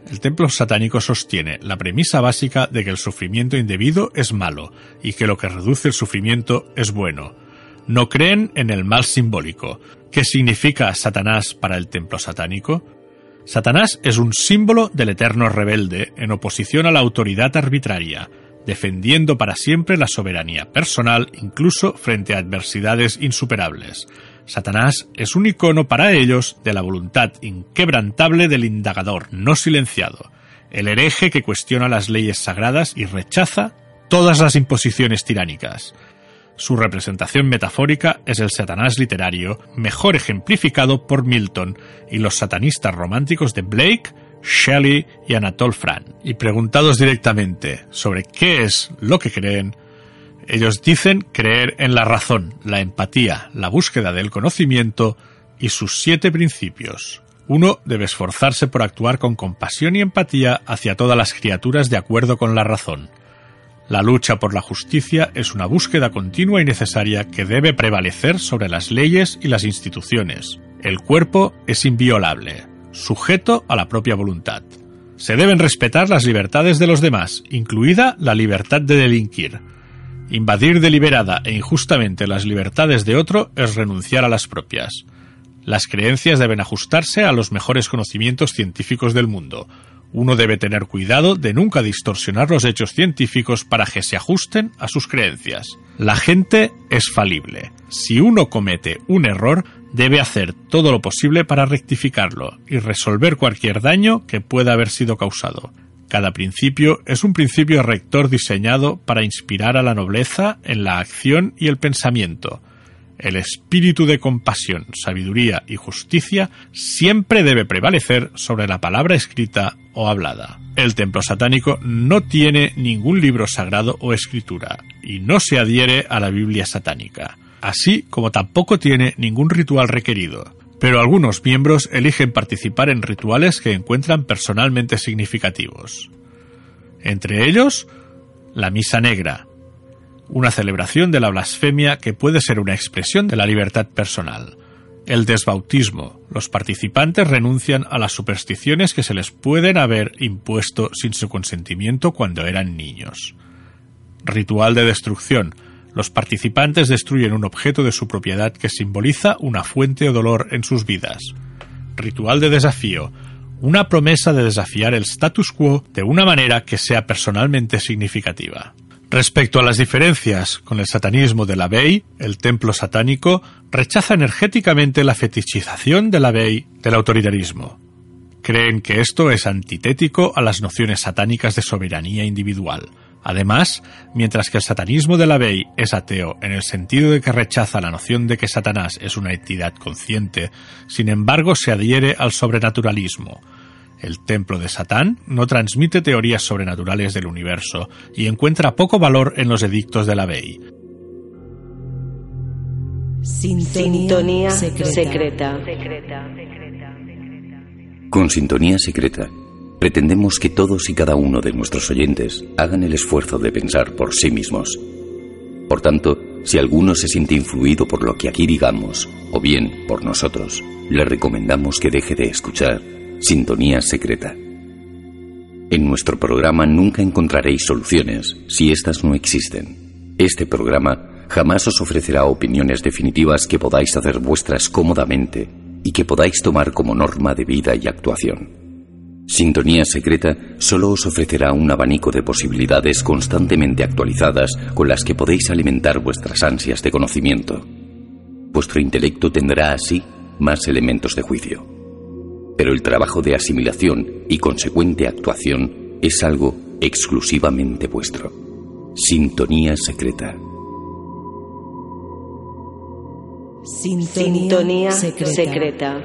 El templo satánico sostiene la premisa básica de que el sufrimiento indebido es malo y que lo que reduce el sufrimiento es bueno. No creen en el mal simbólico. ¿Qué significa Satanás para el templo satánico? Satanás es un símbolo del eterno rebelde en oposición a la autoridad arbitraria, defendiendo para siempre la soberanía personal incluso frente a adversidades insuperables. Satanás es un icono para ellos de la voluntad inquebrantable del indagador no silenciado, el hereje que cuestiona las leyes sagradas y rechaza todas las imposiciones tiránicas. Su representación metafórica es el Satanás literario, mejor ejemplificado por Milton y los satanistas románticos de Blake, Shelley y Anatole France. Y preguntados directamente sobre qué es lo que creen, ellos dicen creer en la razón, la empatía, la búsqueda del conocimiento y sus 7 principios. Uno debe esforzarse por actuar con compasión y empatía hacia todas las criaturas de acuerdo con la razón. La lucha por la justicia es una búsqueda continua y necesaria que debe prevalecer sobre las leyes y las instituciones. El cuerpo es inviolable, sujeto a la propia voluntad. Se deben respetar las libertades de los demás, incluida la libertad de delinquir. Invadir deliberada e injustamente las libertades de otro es renunciar a las propias. Las creencias deben ajustarse a los mejores conocimientos científicos del mundo. Uno debe tener cuidado de nunca distorsionar los hechos científicos para que se ajusten a sus creencias. La gente es falible. Si uno comete un error, debe hacer todo lo posible para rectificarlo y resolver cualquier daño que pueda haber sido causado. Cada principio es un principio rector diseñado para inspirar a la nobleza en la acción y el pensamiento. El espíritu de compasión, sabiduría y justicia siempre debe prevalecer sobre la palabra escrita o hablada. El templo satánico no tiene ningún libro sagrado o escritura y no se adhiere a la Biblia satánica, así como tampoco tiene ningún ritual requerido. Pero algunos miembros eligen participar en rituales que encuentran personalmente significativos. Entre ellos, la Misa Negra, una celebración de la blasfemia que puede ser una expresión de la libertad personal. El desbautismo. Los participantes renuncian a las supersticiones que se les pueden haber impuesto sin su consentimiento cuando eran niños. Ritual de destrucción. Los participantes destruyen un objeto de su propiedad que simboliza una fuente o dolor en sus vidas. Ritual de desafío. Una promesa de desafiar el status quo de una manera que sea personalmente significativa. Respecto a las diferencias con el satanismo de LaVey, el templo satánico rechaza energéticamente la fetichización de LaVey del autoritarismo. Creen que esto es antitético a las nociones satánicas de soberanía individual. Además, mientras que el satanismo de LaVey es ateo en el sentido de que rechaza la noción de que Satanás es una entidad consciente, sin embargo se adhiere al sobrenaturalismo. El templo de Satán no transmite teorías sobrenaturales del universo y encuentra poco valor en los edictos de LaVey. Sintonía secreta. Con Sintonía Secreta pretendemos que todos y cada uno de nuestros oyentes hagan el esfuerzo de pensar por sí mismos. Por tanto, si alguno se siente influido por lo que aquí digamos, o bien por nosotros, le recomendamos que deje de escuchar Sintonía Secreta. En nuestro programa nunca encontraréis soluciones si éstas no existen. Este programa jamás os ofrecerá opiniones definitivas que podáis hacer vuestras cómodamente y que podáis tomar como norma de vida y actuación. Sintonía Secreta solo os ofrecerá un abanico de posibilidades constantemente actualizadas con las que podéis alimentar vuestras ansias de conocimiento. Vuestro intelecto tendrá así más elementos de juicio. Pero el trabajo de asimilación y consecuente actuación es algo exclusivamente vuestro. Sintonía Secreta. Sintonía secreta.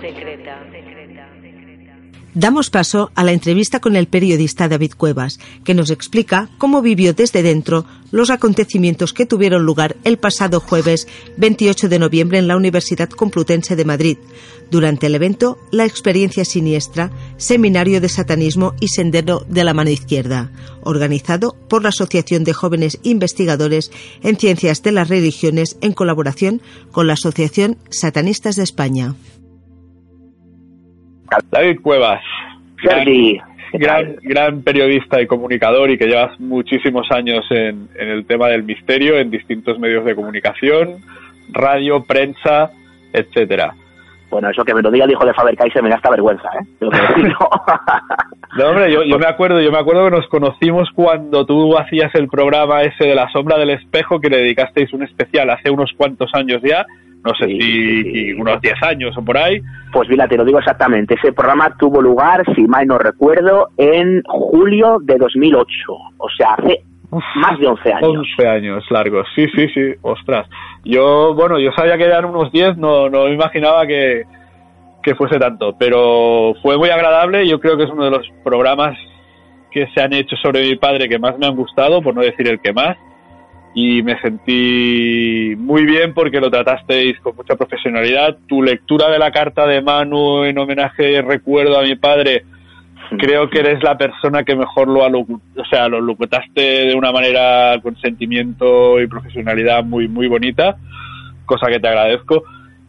Damos paso a la entrevista con el periodista David Cuevas, que nos explica cómo vivió desde dentro los acontecimientos que tuvieron lugar el pasado jueves 28 de noviembre en la Universidad Complutense de Madrid. Durante el evento, La experiencia siniestra, Seminario de Satanismo y Sendero de la Mano Izquierda, organizado por la Asociación de Jóvenes Investigadores en Ciencias de las Religiones en colaboración con la Asociación Satanistas de España. David Cuevas, Sergi. gran periodista y comunicador, y que llevas muchísimos años en el tema del misterio en distintos medios de comunicación, radio, prensa, etcétera. Bueno, eso que me lo diga el hijo de Faber-Cayce me da hasta vergüenza, ¿eh? Tengo que decirlo. No, hombre, yo me acuerdo que nos conocimos cuando tú hacías el programa ese de La Sombra del Espejo, que le dedicasteis un especial hace unos cuantos años ya, no sé si unos 10 años o por ahí. Pues mira, te lo digo exactamente, ese programa tuvo lugar, si mal no recuerdo, en julio de 2008, o sea, hace más de 11 años. 11 años largos, sí, ostras. Yo sabía que eran unos 10, no me imaginaba que fuese tanto, pero fue muy agradable. Yo creo que es uno de los programas que se han hecho sobre mi padre que más me han gustado, por no decir el que más, y me sentí muy bien porque lo tratasteis con mucha profesionalidad. Tu lectura de la carta de Manu en homenaje y recuerdo a mi padre, creo que eres la persona que mejor lo locutaste de una manera con sentimiento y profesionalidad muy, muy bonita, cosa que te agradezco.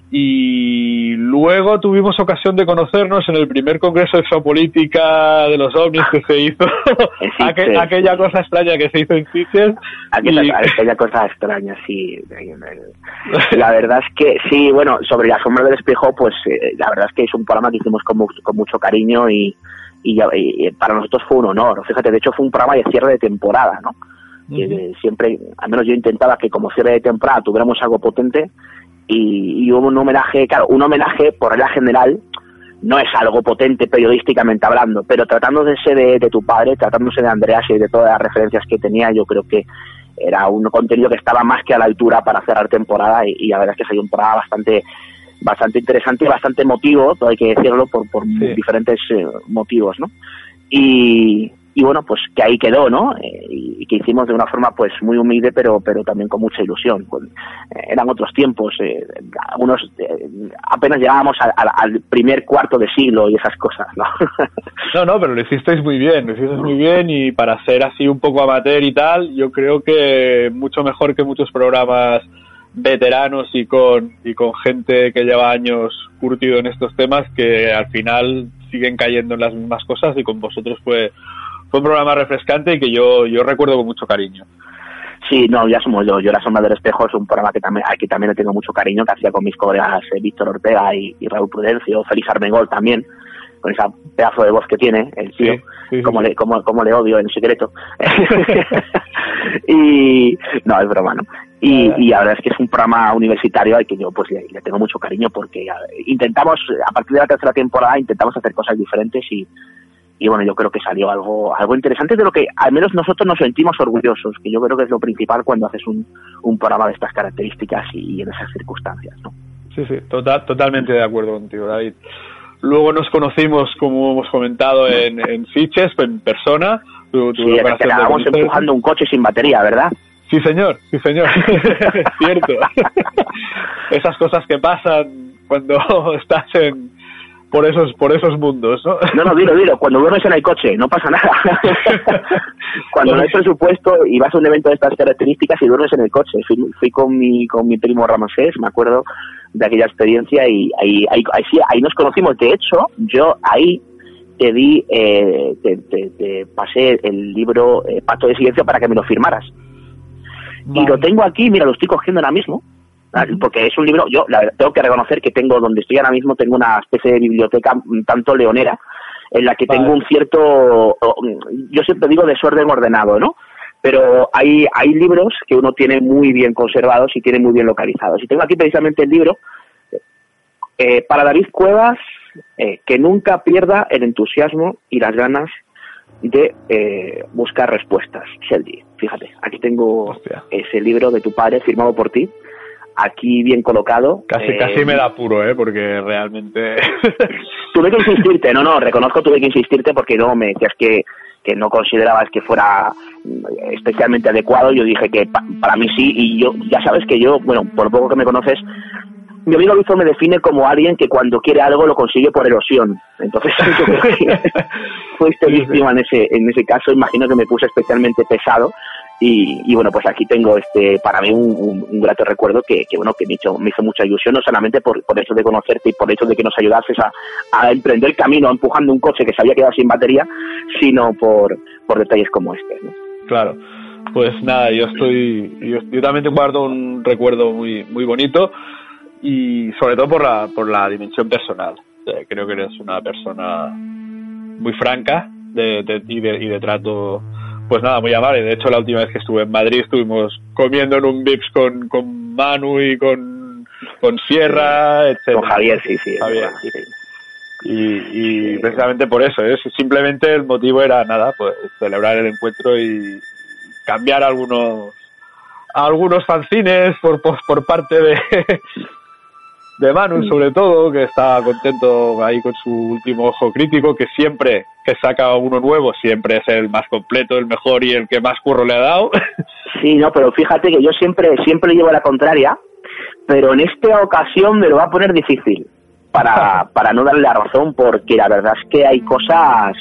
Y luego tuvimos ocasión de conocernos en el primer congreso de exopolítica de los ovnis que se hizo, aquella cosa extraña que se hizo en Sitges. Aquella cosa extraña, sí. La verdad es que sí, bueno, sobre La Sombra del Espejo, pues la verdad es que es un programa que hicimos con mucho cariño y para nosotros fue un honor. Fíjate, de hecho fue un programa de cierre de temporada, ¿no? Que siempre, al menos yo intentaba que como cierre de temporada tuviéramos algo potente, y hubo un homenaje, claro, un homenaje por regla general no es algo potente periodísticamente hablando, pero tratándose de tu padre, tratándose de Andreas y de todas las referencias que tenía, yo creo que era un contenido que estaba más que a la altura para cerrar temporada, y la verdad es que salió un programa bastante interesante y bastante emotivo, todo hay que decirlo, por diferentes motivos, ¿no? Y bueno, pues que ahí quedó, ¿no? Y que hicimos de una forma pues muy humilde, pero también con mucha ilusión. Eran otros tiempos, algunos apenas llegábamos al primer cuarto de siglo y esas cosas, ¿no? No, pero lo hicisteis muy bien, y para ser así un poco amateur y tal, yo creo que mucho mejor que muchos programas veteranos y con gente que lleva años curtido en estos temas, que al final siguen cayendo en las mismas cosas, y con vosotros fue un programa refrescante y que yo recuerdo con mucho cariño. Sí, no, ya somos yo. La Sombra del Espejo es un programa que también le tengo mucho cariño, que hacía con mis colegas Víctor Ortega y Raúl Prudencio, Félix Armengol también, con esa pedazo de voz que tiene el tío, sí. Como le odio en secreto. Y no, es broma, ¿no? Y la verdad es que es un programa universitario al que yo pues le tengo mucho cariño, porque intentamos, a partir de la tercera temporada, intentamos hacer cosas diferentes y bueno, yo creo que salió algo interesante, de lo que al menos nosotros nos sentimos orgullosos, que yo creo que es lo principal cuando haces un programa de estas características y en esas circunstancias, ¿no? Sí, totalmente de acuerdo contigo, David. Luego nos conocimos, como hemos comentado, en Sitges, en persona. Sí, acabamos empujando un coche sin batería, ¿verdad? Sí, señor. Cierto. Esas cosas que pasan cuando estás por esos mundos, ¿no? No, dilo, cuando duermes en el coche, no pasa nada. Cuando no hay presupuesto y vas a un evento de estas características y duermes en el coche. Fui con mi primo Ramsés, me acuerdo de aquella experiencia, y ahí nos conocimos. De hecho, yo ahí te pasé el libro Pacto de Silencio para que me lo firmaras. Vale. Y lo tengo aquí, mira, lo estoy cogiendo ahora mismo, porque es un libro, yo tengo que reconocer que donde estoy ahora mismo tengo una especie de biblioteca un tanto leonera, en la que tengo un cierto, yo siempre digo desorden ordenado, ¿no? Pero hay libros que uno tiene muy bien conservados y tiene muy bien localizados. Y tengo aquí precisamente el libro para David Cuevas, que nunca pierda el entusiasmo y las ganas de buscar respuestas, Shelby. Fíjate, aquí tengo ese libro de tu padre firmado por ti, aquí bien colocado. Casi me da apuro, porque realmente tuve que insistirte, reconozco, tuve que insistirte porque no me decías que no considerabas que fuera especialmente adecuado. Yo dije que para mí sí, y yo, ya sabes que yo, bueno, por lo poco que me conoces, mi amigo Víctor me define como alguien que cuando quiere algo lo consigue por erosión. Entonces yo creo que fuiste víctima en ese caso. Imagino que me puse especialmente pesado Y bueno, pues aquí tengo para mí un grato recuerdo que me hizo mucha ilusión, no solamente por eso de conocerte y por el hecho de que nos ayudases a emprender el camino empujando un coche que se había quedado sin batería, sino por detalles como este, ¿no? Claro, pues nada, yo también te guardo un recuerdo muy, muy bonito, y sobre todo por la dimensión personal. Creo que eres una persona muy franca y de trato, pues nada, muy amable. De hecho, la última vez que estuve en Madrid estuvimos comiendo en un Vips con Manu y con Sierra, etc. Con Javier, sí. Javier, sí. Y precisamente por eso, simplemente el motivo era nada, pues celebrar el encuentro y cambiar algunos fanzines por parte de Manu, sobre todo, que está contento ahí con su último Ojo Crítico, que siempre que saca uno nuevo siempre es el más completo, el mejor y el que más curro le ha dado. Sí, no, pero fíjate que yo siempre llevo la contraria, pero en esta ocasión me lo va a poner difícil para no darle la razón, porque la verdad es que hay cosas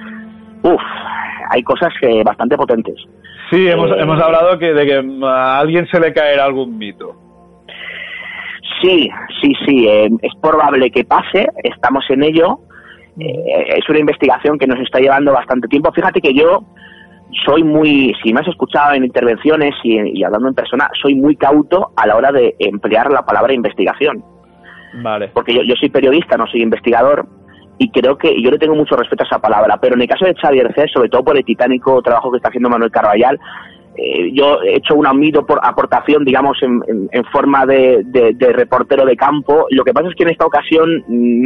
bastante potentes. Sí, hemos hablado de que a alguien se le caerá algún mito. Sí, es probable que pase, estamos en ello. Es una investigación que nos está llevando bastante tiempo. Fíjate que yo soy si me has escuchado en intervenciones y hablando en persona, soy muy cauto a la hora de emplear la palabra investigación. Vale. Porque yo soy periodista, no soy investigador, y creo que yo le tengo mucho respeto a esa palabra, pero en el caso de Xavier C, sobre todo por el titánico trabajo que está haciendo Manuel Carballal, yo he hecho una humilde aportación, digamos, en forma de reportero de campo. Lo que pasa es que en esta ocasión,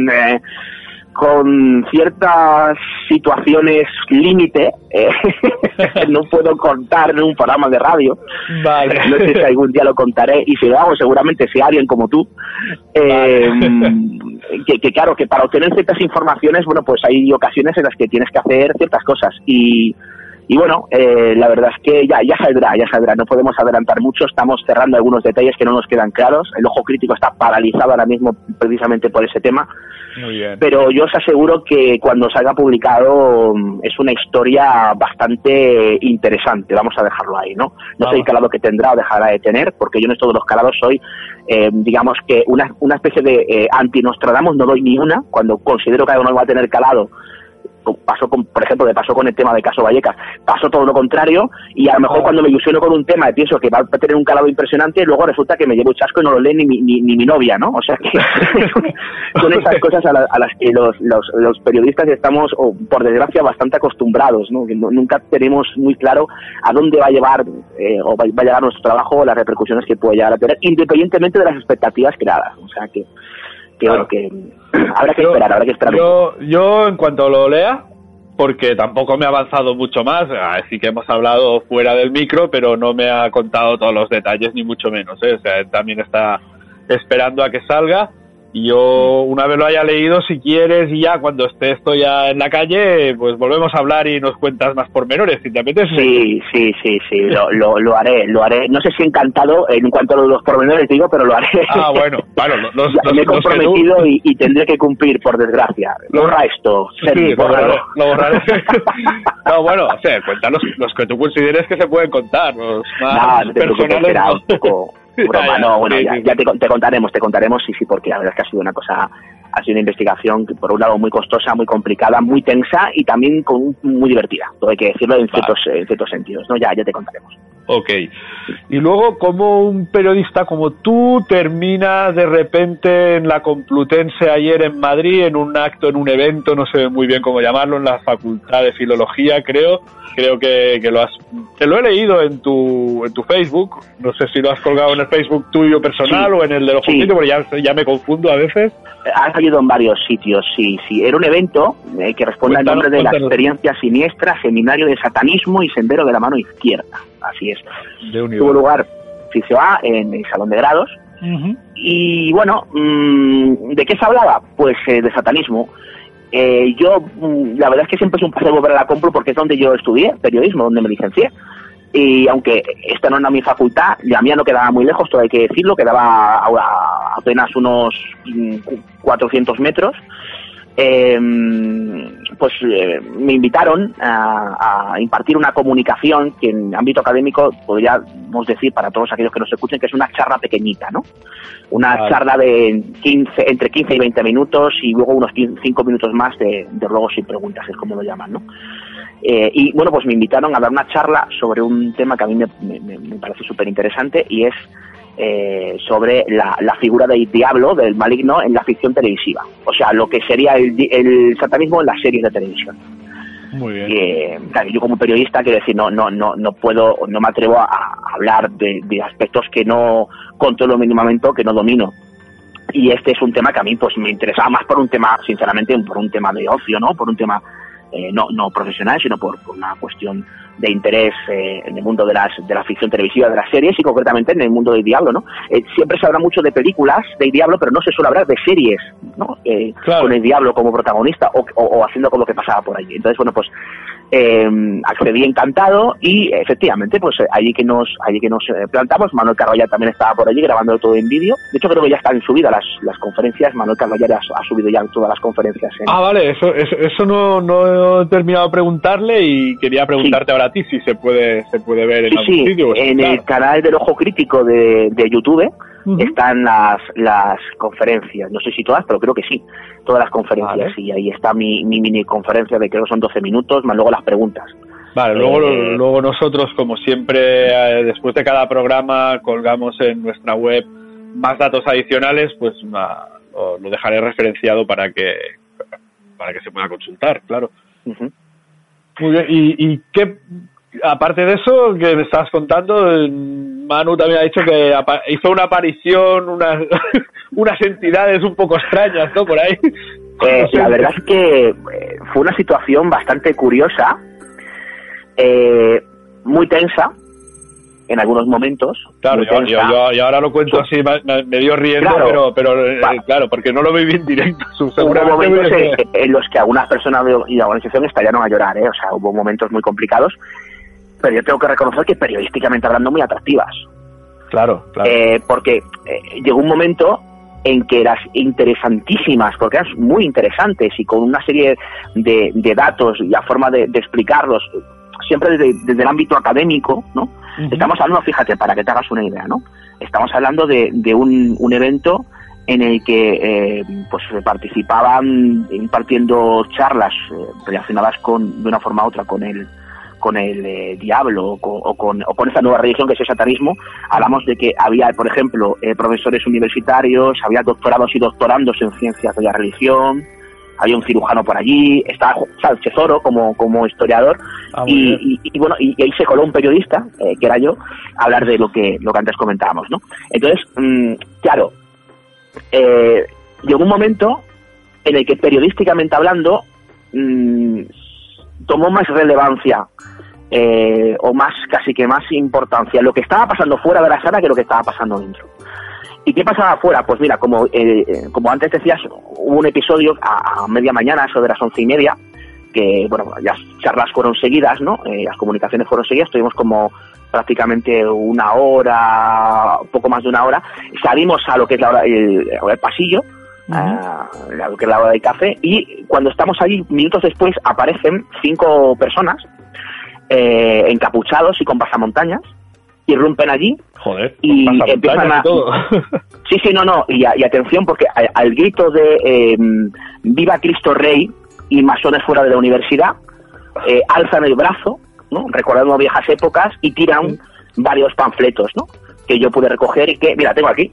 con ciertas situaciones límite, no puedo contar en un programa de radio. Vale. No sé si algún día lo contaré, y si lo hago seguramente sea alguien como tú. Que claro, que para obtener ciertas informaciones, bueno, pues hay ocasiones en las que tienes que hacer ciertas cosas, y bueno, la verdad es que ya saldrá, no podemos adelantar mucho, estamos cerrando algunos detalles que no nos quedan claros, el Ojo Crítico está paralizado ahora mismo precisamente por ese tema. Muy bien. Pero yo os aseguro que cuando salga publicado es una historia bastante interesante, vamos a dejarlo ahí, ¿no? No sé el calado que tendrá o dejará de tener, porque yo en esto de los calados soy, digamos que una especie de anti-Nostradamus, no doy ni una, cuando considero que algo no va a tener calado. Por ejemplo, me pasó con el tema de Caso Vallecas, pasó todo lo contrario, y a lo mejor cuando me ilusiono con un tema y pienso que va a tener un calado impresionante, luego resulta que me llevo el chasco y no lo lee ni mi novia, ¿no? O sea que son esas cosas a las que los periodistas estamos, por desgracia, bastante acostumbrados, ¿no? Que nunca tenemos muy claro a dónde va a llevar o va a llegar nuestro trabajo, o las repercusiones que puede llegar a tener, independientemente de las expectativas creadas. O sea que claro, que habrá que esperar. Yo en cuanto lo lea, porque tampoco me ha avanzado mucho más, así que hemos hablado fuera del micro, pero no me ha contado todos los detalles, ni mucho menos, ¿eh? O sea, él también está esperando a que salga, y yo una vez lo haya leído, si quieres, y ya cuando esté esto ya en la calle, pues volvemos a hablar y nos cuentas más pormenores, si te apetece. Sí, lo haré. No sé si encantado en cuanto a los pormenores, digo, pero lo haré. Bueno, me he comprometido y tendré que cumplir, por desgracia. Borra esto, Sergi, bórralo. Lo borraré. No, bueno, o sea, cuéntanos los que tú consideres que se pueden contar, los más personales. Será un poco broma. Ya te contaremos, sí, porque la verdad es que ha sido una investigación que, por un lado, muy costosa, muy complicada, muy tensa, y también muy divertida, todo hay que decirlo en ciertos sentidos, ¿no? Ya te contaremos. Ok. Y luego, ¿cómo un periodista como tú termina de repente en la Complutense ayer en Madrid, en un acto, en un evento, no sé muy bien cómo llamarlo, en la Facultad de Filología, creo que lo he leído en tu Facebook, no sé si lo has colgado en el Facebook tuyo personal o en el de los Crítico, porque ya me confundo a veces. Ha salido en varios sitios, sí. Era un evento que responde al nombre de la experiencia siniestra, Seminario de Satanismo y Sendero de la Mano Izquierda. Así es. Tuvo lugar, en el Salón de Grados. Uh-huh. Y bueno, ¿de qué se hablaba? Pues de satanismo. Yo, la verdad es que siempre es un placer volver a la Complu, porque es donde yo estudié periodismo, donde me licencié. Y aunque esta no era mi facultad, la mía no quedaba muy lejos, todo hay que decirlo, quedaba a apenas unos 400 metros. pues me invitaron a impartir una comunicación que en ámbito académico podríamos decir para todos aquellos que nos escuchen que es una charla pequeñita, ¿no? Una charla de entre 15 y 20 minutos y luego unos 5 minutos más de ruegos y preguntas, es como lo llaman, ¿no? Y bueno, pues me invitaron a dar una charla sobre un tema que a mí me parece súper interesante y es sobre la figura del diablo, del maligno en la ficción televisiva. O sea, lo que sería el satanismo en las series de televisión. Muy bien. Claro, yo como periodista quiero decir, no me atrevo a hablar de aspectos que no controlo mínimamente, que no domino. Y este es un tema que a mí pues me interesaba más por un tema, sinceramente, por un tema de ocio, ¿no? Por un tema no profesional, sino por una cuestión de interés en el mundo de la ficción televisiva, de las series y concretamente en el mundo del diablo, ¿no? Siempre se habla mucho de películas del diablo, pero no se suele hablar de series, ¿no? Claro. Con el diablo como protagonista o haciendo como lo que pasaba por allí. Entonces, bueno, pues accedí encantado y efectivamente, pues allí que nos plantamos, Manuel Carballar también estaba por allí grabando todo en vídeo. De hecho, creo que ya están subidas las conferencias. Manuel Carballar ha subido ya todas las conferencias. Vale, eso no he terminado de preguntarle y quería preguntarte ahora a ti si se puede ver en algún sitio. En el canal del Ojo Crítico de YouTube están las conferencias, no sé si todas, pero creo que sí, todas las conferencias. Vale. Y ahí está mi mini conferencia de creo que son 12 minutos, más luego las preguntas. Vale, luego nosotros, como siempre, después de cada programa colgamos en nuestra web más datos adicionales, pues lo dejaré referenciado para que se pueda consultar, claro. Muy bien, ¿y qué, aparte de eso que me estabas contando, Manu también ha dicho que hizo una aparición, unas entidades un poco extrañas, ¿no? Por ahí. La verdad es que fue una situación bastante curiosa, muy tensa en algunos momentos. Claro, yo ahora lo cuento así, me dio riendo, claro, pero claro, porque no lo viví en directo. Hubo momentos en los que algunas personas y la organización estallaron a llorar, o sea, hubo momentos muy complicados, pero yo tengo que reconocer que periodísticamente hablando muy atractivas. Claro. Porque llegó un momento en que eran interesantísimas, porque eran muy interesantes y con una serie de datos y la forma de explicarlos, siempre desde el ámbito académico, ¿no? Estamos hablando, fíjate, para que te hagas una idea, ¿no? Estamos hablando de un evento en el que pues participaban impartiendo charlas relacionadas de una forma u otra con el diablo o con esta nueva religión que es el satanismo. Hablamos de que había, por ejemplo, profesores universitarios, había doctorados y doctorandos en ciencias de la religión, había un cirujano por allí, estaba Sánchez Oro como historiador, y bueno, y ahí se coló un periodista, que era yo, a hablar de lo que antes comentábamos, ¿no? Entonces, claro, llegó un momento en el que periodísticamente hablando tomó más relevancia o casi que más importancia lo que estaba pasando fuera de la sala que lo que estaba pasando dentro. ¿Y qué pasaba afuera? Pues mira, como antes decías, hubo un episodio a media mañana, eso de las 11:30, que bueno, las charlas fueron seguidas, ¿no? Las comunicaciones fueron seguidas, tuvimos como prácticamente una hora, poco más de una hora, salimos a lo que es el pasillo, lo que es la hora del café, y cuando estamos allí, minutos después, aparecen 5 personas encapuchados y con pasamontañas, irrumpen allí. Joder, y empiezan a todo. Sí, y atención, porque al grito de Viva Cristo Rey y masones fuera de la universidad, alzan el brazo, ¿no? Recordando viejas épocas, y tiran varios panfletos, ¿no? Que yo pude recoger y que, mira, tengo aquí.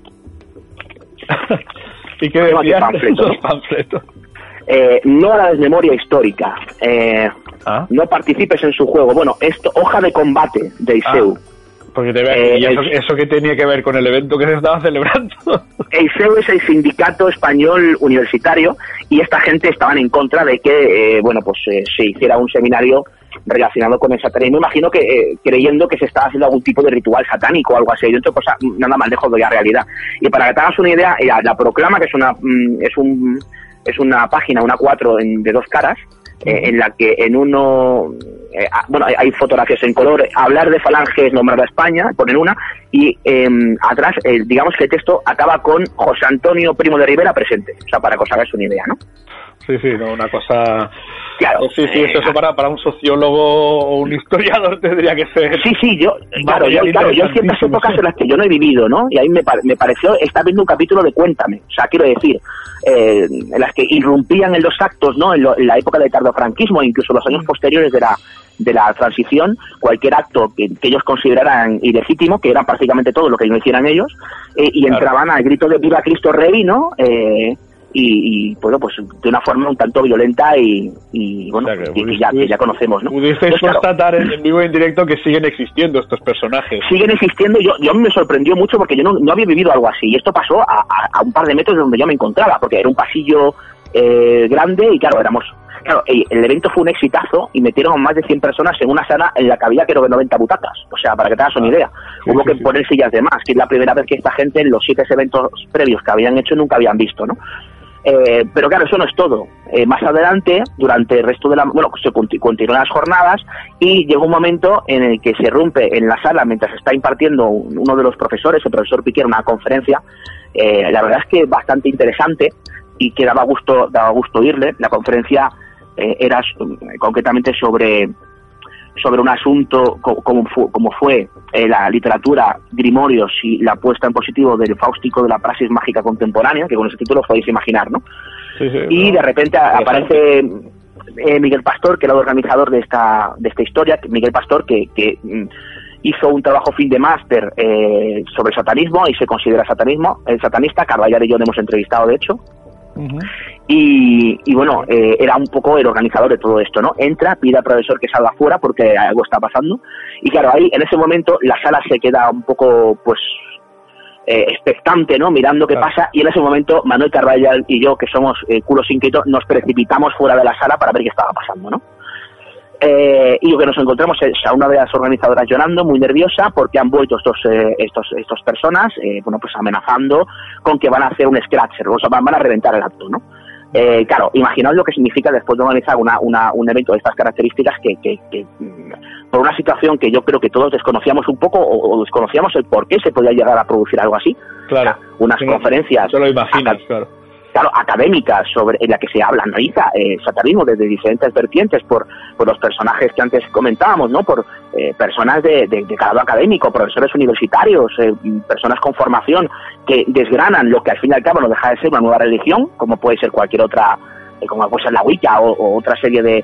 ¿Y qué decían esos panfletos? No a la desmemoria histórica, no participes en su juego. Bueno, hoja de combate de ISEU. Porque ¿y eso qué tenía que ver con el evento que se estaba celebrando? El ISEU es el sindicato español universitario y esta gente estaban en contra de que se hiciera un seminario relacionado con el satanismo. Imagino que creyendo que se estaba haciendo algún tipo de ritual satánico o algo así. Dentro cosa nada más lejos de la realidad. Y para que te hagas una idea, la Proclama, que es una página, una 4 de 2 caras, en la que en uno hay fotografías en color, hablar de falanges, nombrar a España, ponen una, y atrás digamos que el texto acaba con José Antonio Primo de Rivera presente, o sea, para que os hagáis una idea, ¿no? Sí, no, una cosa... Claro. Sí, eso para un sociólogo o un historiador tendría que ser... Sí, yo en ciertas épocas en las que yo no he vivido, ¿no? Y ahí me pareció estar viendo un capítulo de Cuéntame. O sea, quiero decir, en las que irrumpían en los actos, ¿no? En la época del tardofranquismo, incluso los años posteriores de la transición, cualquier acto que ellos consideraran ilegítimo, que era prácticamente todo lo que no hicieran ellos, y entraban al grito de Viva Cristo Rey, ¿no? Y bueno, pues de una forma un tanto violenta y bueno, o sea, que ya conocemos, ¿no? Pudisteis constatar en vivo y en directo que siguen existiendo estos personajes. Siguen existiendo, yo me sorprendió mucho porque yo no había vivido algo así, y esto pasó a un par de metros de donde yo me encontraba, porque era un pasillo grande y claro, el evento fue un exitazo y metieron más de 100 personas en una sala en la que había creo que 90 butacas, o sea, para que te hagas una idea. Hubo que poner sillas de más, que es la primera vez que esta gente en los 7 eventos previos que habían hecho nunca habían visto, ¿no? Pero claro, eso no es todo. Más adelante, durante el resto de se continúan las jornadas y llega un momento en el que se rompe en la sala mientras está impartiendo uno de los profesores, el profesor Piquer, una conferencia, la verdad es que bastante interesante y que daba gusto oírle. La conferencia era concretamente sobre un asunto como fue la literatura, Grimorios y la puesta en positivo del Fáustico de la praxis mágica contemporánea, que con ese título os podéis imaginar, ¿no? Sí, y de repente aparece Miguel Pastor, que era el organizador de esta historia. Miguel Pastor que hizo un trabajo fin de máster sobre satanismo y se considera satanista. Carballar y yo le hemos entrevistado, de hecho. Uh-huh. Y bueno, era un poco el organizador de todo esto, ¿no? Entra, pide al profesor que salga fuera porque algo está pasando, y claro, ahí en ese momento la sala se queda un poco pues expectante, ¿no? Mirando qué pasa, y en ese momento Manuel Carballar y yo, que somos culos inquietos, nos precipitamos fuera de la sala para ver qué estaba pasando, ¿no? Y lo que nos encontramos es a una de las organizadoras llorando, muy nerviosa, porque han vuelto estos personas, bueno, pues amenazando con que van a hacer un scratcher, o sea, van a reventar el acto, ¿no? Claro, imaginaos lo que significa después de organizar un evento de estas características que por una situación que yo creo que todos desconocíamos un poco o desconocíamos el por qué se podía llegar a producir algo así. Claro. O sea, unas conferencias. Te lo imaginas, claro. Claro, académicas en la que se analiza satanismo desde diferentes vertientes por los personajes que antes comentábamos, ¿no? Por personas de grado académico, profesores universitarios, personas con formación que desgranan lo que al fin y al cabo no deja de ser una nueva religión, como puede ser cualquier otra, como puede ser la Wicca o otra serie de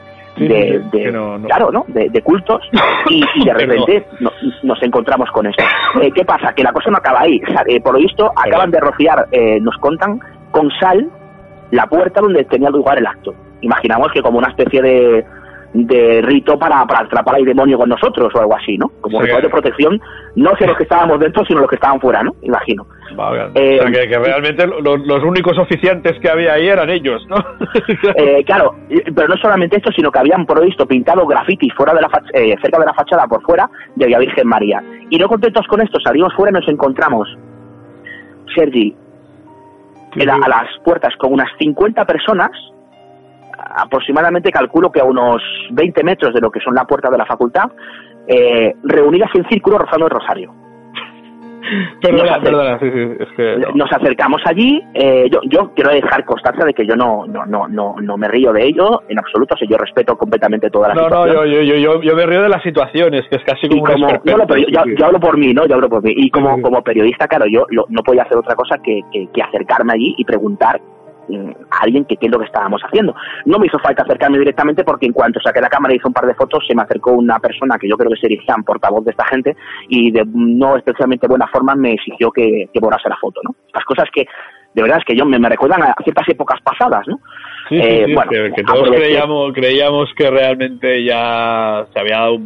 cultos, y de repente nos encontramos con esto. ¿Qué pasa? Que la cosa no acaba ahí. Por lo visto acaban de rociar, nos contan, con sal la puerta donde tenía lugar el acto. Imaginamos que como una especie de rito para atrapar al demonio con nosotros o algo así, ¿no? Como ritual de protección, no hacia los que estábamos dentro, sino los que estaban fuera, ¿no? Imagino. Vale. O sea, que realmente los únicos oficiantes que había ahí eran ellos, ¿no? Claro, pero no solamente esto, sino que habían por lo visto pintado grafitis fuera de cerca de la fachada por fuera de la Virgen María. Y no contentos con esto, salimos fuera y nos encontramos, Sergi, a las puertas con unas 50 personas, aproximadamente calculo que a unos 20 metros de lo que son la puerta de la facultad, reunidas en círculo rozando el rosario. Perdona, sí, es que... Nos acercamos allí, yo quiero dejar constancia de que yo no me río de ello en absoluto, o sea, yo respeto completamente toda la situación. Yo me río de las situaciones, que es casi como yo hablo por mí, ¿no? Yo hablo por mí, y como periodista, claro, yo no podía hacer otra cosa que acercarme allí y preguntar a alguien qué es lo que estábamos haciendo. No me hizo falta acercarme directamente, porque en cuanto saqué la cámara y hice un par de fotos, se me acercó una persona que yo creo que es Eric Sam, portavoz de esta gente, y de no especialmente buena forma me exigió que borrase la foto, ¿no? Las cosas que de verdad es que yo me recuerdan a ciertas épocas pasadas, ¿no? Sí, bueno, que todos creíamos que realmente ya se había dado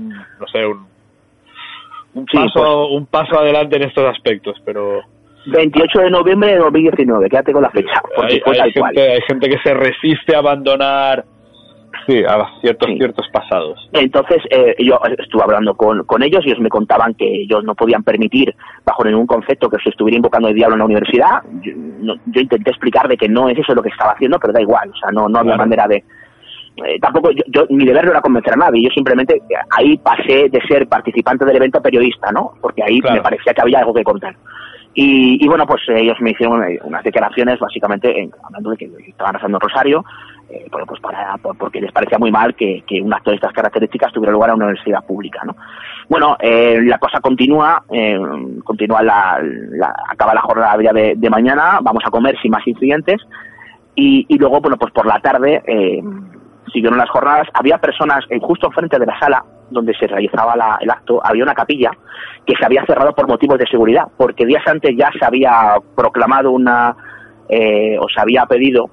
un paso adelante en estos aspectos, pero 28 de noviembre de 2019, quédate con la fecha, porque fue tal cual. Hay gente que se resiste a abandonar a ciertos pasados. Entonces yo estuve hablando con ellos y ellos me contaban que ellos no podían permitir bajo ningún concepto que se estuviera invocando el diablo en la universidad. Yo intenté explicar de que no es eso lo que estaba haciendo, pero da igual, o sea, no había manera de... tampoco mi deber no era convencer a nadie, yo simplemente ahí pasé de ser participante del evento a periodista, ¿no? Porque ahí me parecía que había algo que contar. Y bueno, pues ellos me hicieron unas declaraciones básicamente hablando de que estaban rezando el rosario, porque les parecía muy mal que un acto de estas características tuviera lugar en una universidad pública, ¿no? Bueno, la cosa continúa, acaba la jornada de mañana, vamos a comer sin más incidentes, y luego, bueno, pues por la tarde siguieron las jornadas. Había personas justo enfrente de la sala donde se realizaba el acto, había una capilla que se había cerrado por motivos de seguridad, porque días antes ya se había proclamado o se había pedido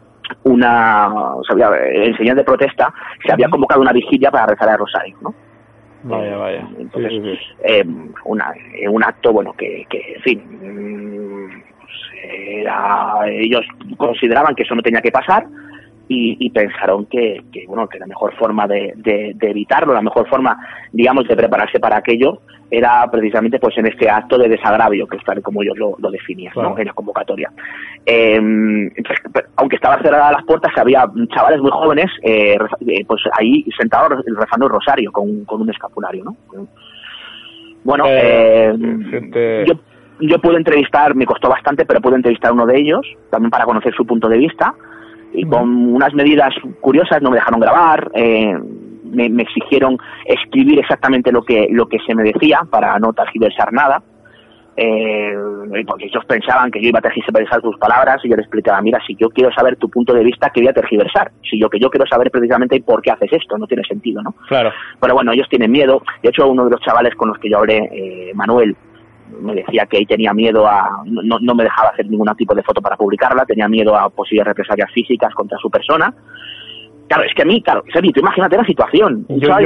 en señal de protesta, se había convocado una vigilia para rezar el rosario, ¿no? Vaya. Entonces, un acto, bueno, que en fin, ellos consideraban que eso no tenía que pasar y pensaron que la mejor forma de evitarlo, la mejor forma, digamos, de prepararse para aquello era precisamente pues en este acto de desagravio, que es tal como ellos lo definían, claro, ¿no? En la convocatoria. Entonces, aunque estaban cerradas las puertas, había chavales muy jóvenes pues ahí sentados rezando el rosario con un escapulario, ¿no? Bueno, yo pude entrevistar, me costó bastante, pero pude entrevistar a uno de ellos, también para conocer su punto de vista, y con unas medidas curiosas, no me dejaron grabar, me exigieron escribir exactamente lo que se me decía para no tergiversar nada, porque ellos pensaban que yo iba a tergiversar sus palabras, y yo les explicaba, mira, si yo quiero saber tu punto de vista, ¿qué voy a tergiversar? Si yo quiero saber precisamente por qué haces esto, no tiene sentido, ¿no? Claro. Pero bueno, ellos tienen miedo. De hecho, uno de los chavales con los que yo hablé, Manuel, me decía que tenía miedo no me dejaba hacer ningún tipo de foto para publicarla, tenía miedo a posibles represalias físicas contra su persona. Claro, es que a mí, Sergi, tú imagínate la situación.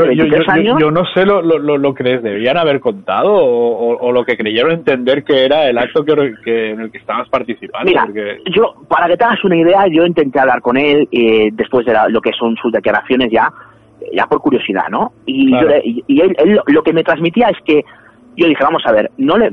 Yo no sé lo que les debían haber contado o lo que creyeron entender que era el acto en el que estabas participando. Mira, yo, para que te hagas una idea, yo intenté hablar con él después de lo que son sus declaraciones ya por curiosidad, ¿no? Y, claro, él lo que me transmitía es que yo dije, vamos a ver, no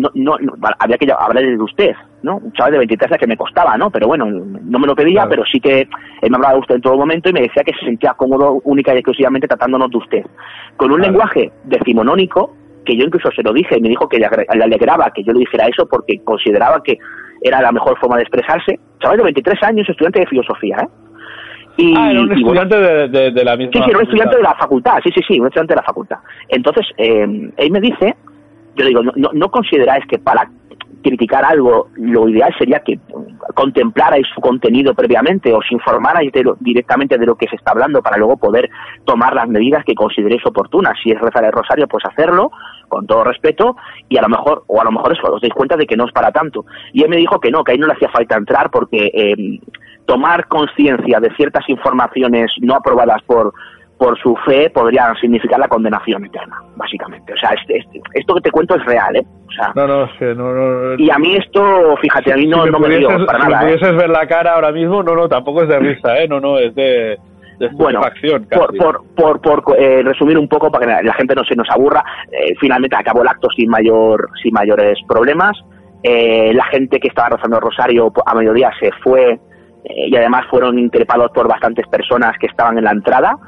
había que hablarle de usted, ¿no? Un chaval de 23 años que me costaba, ¿no? Pero bueno, no me lo pedía, claro, pero sí que él me hablaba de usted en todo momento y me decía que se sentía cómodo única y exclusivamente tratándonos de usted. Con un lenguaje decimonónico, que yo incluso se lo dije y me dijo que le alegraba que yo le dijera eso porque consideraba que era la mejor forma de expresarse. Chaval de 23 años, estudiante de filosofía, ¿eh? Era un estudiante de la misma... Sí, era un estudiante de la facultad, sí, un estudiante de la facultad. Entonces, él me dice, yo digo, ¿no consideráis que para criticar algo lo ideal sería que contemplarais su contenido previamente, os informarais directamente de lo que se está hablando para luego poder tomar las medidas que consideréis oportunas? Si es rezar el rosario, pues hacerlo, con todo respeto, y a lo mejor eso, os dais cuenta de que no es para tanto. Y él me dijo que ahí no le hacía falta entrar porque tomar conciencia de ciertas informaciones no aprobadas por su fe podría significar la condenación eterna, básicamente. O sea, esto que te cuento es real, ¿eh? O sea, no. Y a mí esto, fíjate, a mí no me dio para nada. Si me pudieses ver la cara ahora mismo, tampoco es de risa, ¿eh? No, es de satisfacción. Bueno, por resumir un poco, para que la gente no se nos aburra, finalmente acabó el acto sin mayores problemas. La gente que estaba rezando el rosario a mediodía se fue, y además fueron increpados por bastantes personas que estaban en la entrada.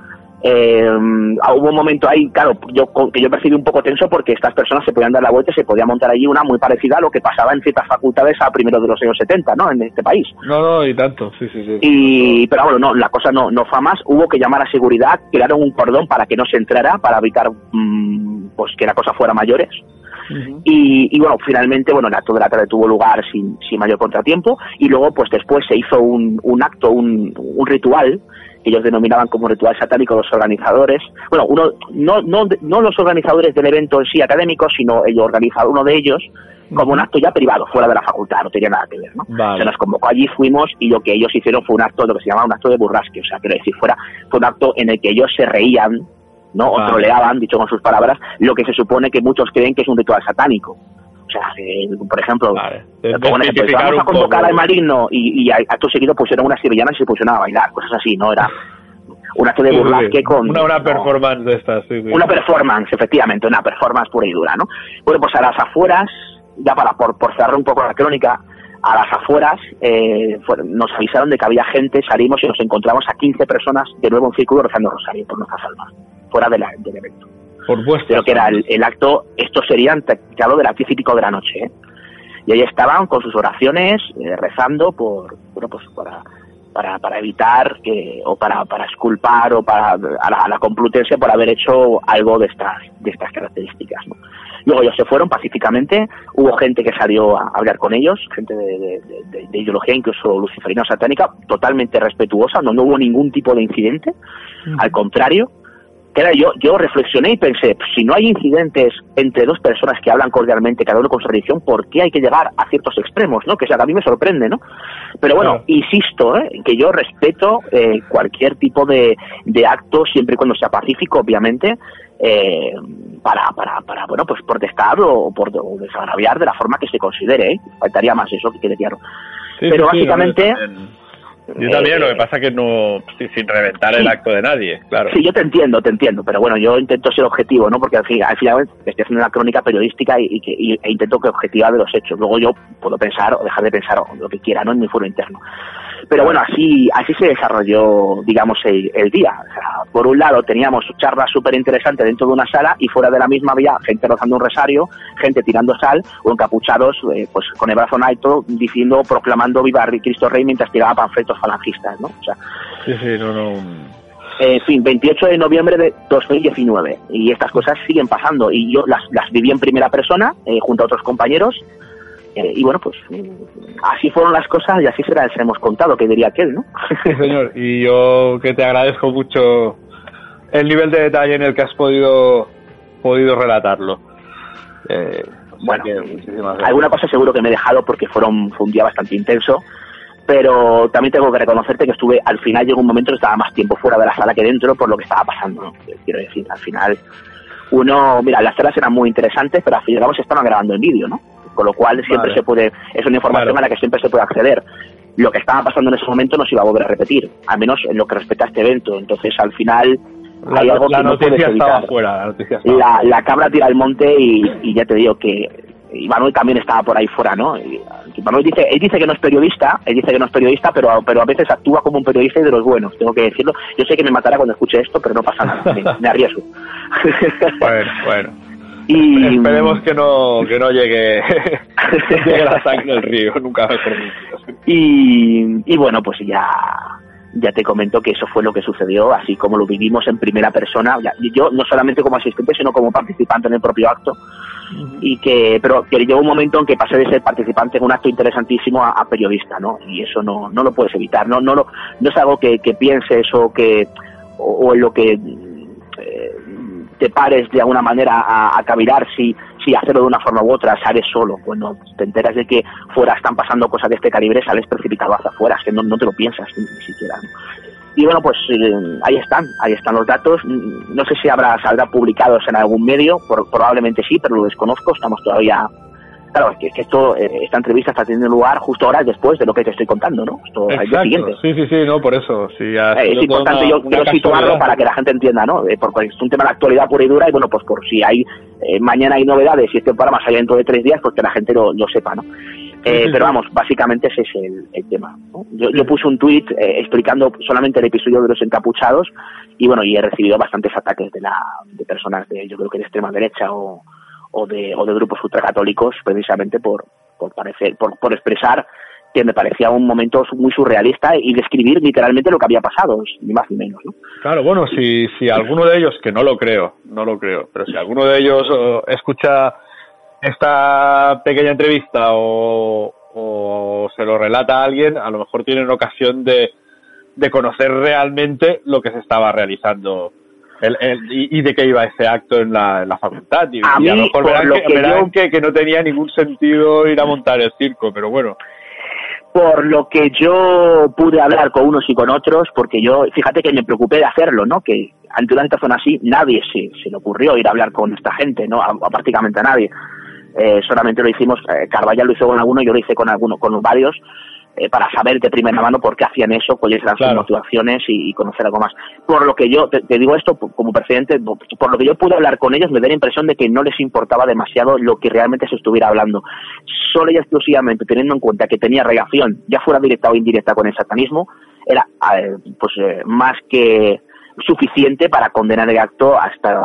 Hubo un momento ahí, claro, que yo percibí un poco tenso porque estas personas se podían dar la vuelta y se podía montar allí una muy parecida a lo que pasaba en ciertas facultades a primeros de los años 70, ¿no? En este país. Y tanto, sí. Pero bueno, no, la cosa no fue a más. Hubo que llamar a seguridad, crearon un cordón para que no se entrara, para evitar pues que la cosa fuera mayores. Uh-huh. Y bueno, finalmente, el acto de la tarde tuvo lugar sin mayor contratiempo, y luego pues después se hizo un acto, un ritual que ellos denominaban como ritual satánico los organizadores. Bueno, no los organizadores del evento en sí académico, sino uno de ellos, como un acto ya privado, fuera de la facultad, no tenía nada que ver, ¿no? Vale. Se nos convocó allí, fuimos, y lo que ellos hicieron fue un acto, lo que se llama un acto de burrasque, o sea, quiero decir, fue un acto en el que ellos se reían, ¿no? O troleaban, dicho con sus palabras, lo que se supone que muchos creen que es un ritual satánico. O sea, por ejemplo, vamos a convocar al maligno y acto seguido pusieron unas sevillanas y se pusieron a bailar, cosas así, ¿no? Era un acto de burlasque con... Una performance de estas, sí. Una performance, efectivamente, una performance pura y dura, ¿no? Bueno, pues a las afueras, ya por cerrar un poco la crónica, a las afueras nos avisaron de que había gente, salimos y nos encontramos a 15 personas de nuevo en círculo rezando rosario por nuestras almas, fuera del evento. Por vuestra. Pero que era el acto, esto sería te hablo de las 10 y pico de la noche, ¿eh? Y ahí estaban con sus oraciones, rezando para evitar o para exculpar o para a la Complutense por haber hecho algo de estas características, ¿no? Luego ellos se fueron pacíficamente, hubo gente que salió a hablar con ellos, gente de ideología incluso luciferina o satánica, totalmente respetuosa, no hubo ningún tipo de incidente, al contrario. Yo reflexioné y pensé, si no hay incidentes entre dos personas que hablan cordialmente, cada uno con su religión, ¿por qué hay que llegar a ciertos extremos, ¿no? Que a mí me sorprende, ¿no? Pero bueno, insisto, que yo respeto cualquier tipo de acto, siempre y cuando sea pacífico, obviamente, para bueno, pues protestar o desagraviar de la forma que se considere, faltaría más eso, que quede claro. Sí, pero sí, básicamente... Yo también, lo que pasa que no, sin reventar el acto de nadie, claro. Sí, yo te entiendo, pero bueno, yo intento ser objetivo, ¿no? Porque al final estoy haciendo una crónica periodística e intento que objetiva de los hechos. Luego yo puedo pensar o dejar de pensar lo que quiera, ¿no? En mi foro interno. Pero bueno, así se desarrolló, digamos, el día. O sea, por un lado teníamos charlas súper interesantes dentro de una sala y fuera de la misma había gente rozando un rosario, gente tirando sal o encapuchados, pues con el brazo en alto, diciendo, proclamando viva Cristo Rey mientras tiraba panfletos falangistas, ¿no? O sea, sí, en fin, 28 de noviembre de 2019 y estas cosas siguen pasando y yo las viví en primera persona junto a otros compañeros. Y bueno, pues así fueron las cosas y así se las hemos contado, que diría aquel, ¿no? Sí, señor, y yo que te agradezco mucho el nivel de detalle en el que has podido relatarlo. Bueno, alguna cosa seguro que me he dejado porque fue un día bastante intenso, pero también tengo que reconocerte que al final llegó un momento que estaba más tiempo fuera de la sala que dentro por lo que estaba pasando, ¿no? Quiero decir, al final mira, las salas eran muy interesantes, pero al final se estaban grabando en vídeo, ¿no? Con lo cual siempre se puede, es una información a la que siempre se puede acceder. Lo que estaba pasando en ese momento no se iba a volver a repetir, al menos en lo que respecta a este evento. Entonces, al final, hay algo que no puedes evitar. La cabra tira al monte y ya te digo que Manuel también estaba por ahí fuera, ¿no? Manuel dice que no es periodista, pero a veces actúa como un periodista y de los buenos, tengo que decirlo. Yo sé que me matará cuando escuche esto, pero no pasa nada, me arriesgo. Bueno. Y esperemos que no llegue la sangre del río, nunca mejor dicho. Y bueno, pues ya te comento que eso fue lo que sucedió, así como lo vivimos en primera persona, yo no solamente como asistente, sino como participante en el propio acto, pero llegó un momento en que pasé de ser participante en un acto interesantísimo a periodista, ¿no? Y eso no lo puedes evitar, no es algo que pienses o en lo que te pares de alguna manera a cavilar si hacerlo de una forma u otra, sales solo. Cuando te enteras de que fuera están pasando cosas de este calibre, sales precipitado hacia afuera, es que no te lo piensas ni siquiera, ¿no? Y bueno, pues ahí están los datos. No sé si saldrá publicados en algún medio, probablemente sí, pero lo desconozco, estamos todavía... Claro, es que esta entrevista está teniendo lugar justo horas después de lo que te estoy contando, ¿no? Esto al día siguiente. Sí, no, por eso. Sí, es importante, yo quiero situarlo para que la gente entienda, ¿no? Porque es un tema de actualidad pura y dura y bueno, pues por si hay mañana hay novedades y este programa sale dentro de 3 días, pues que la gente lo sepa, ¿no? Pero vamos, básicamente ese es el tema, ¿no? Yo puse un tuit explicando solamente el episodio de los encapuchados y bueno, y he recibido bastantes ataques de personas yo creo que de extrema derecha o de grupos ultracatólicos precisamente por expresar que me parecía un momento muy surrealista y describir literalmente lo que había pasado, ni más ni menos, ¿no? Claro, bueno, si alguno de ellos, que no lo creo, pero si alguno de ellos escucha esta pequeña entrevista o se lo relata a alguien, a lo mejor tienen ocasión de conocer realmente lo que se estaba realizando y de qué iba ese acto en la facultad. Y a lo mejor verán que no tenía ningún sentido ir a montar el circo, pero bueno. Por lo que yo pude hablar con unos y con otros, porque fíjate que me preocupé de hacerlo, ¿no? Que ante una situación así, nadie se le ocurrió ir a hablar con esta gente, ¿no? A prácticamente a nadie. Solamente lo hicimos, Carballal lo hizo con alguno, yo lo hice con varios, para saber de primera mano por qué hacían eso, cuáles eran sus motivaciones y conocer algo más. Por lo que yo, te digo esto como precedente, por lo que yo pude hablar con ellos, me da la impresión de que no les importaba demasiado lo que realmente se estuviera hablando. Solo y exclusivamente teniendo en cuenta que tenía relación, ya fuera directa o indirecta, con el satanismo, era más que suficiente para condenar el acto hasta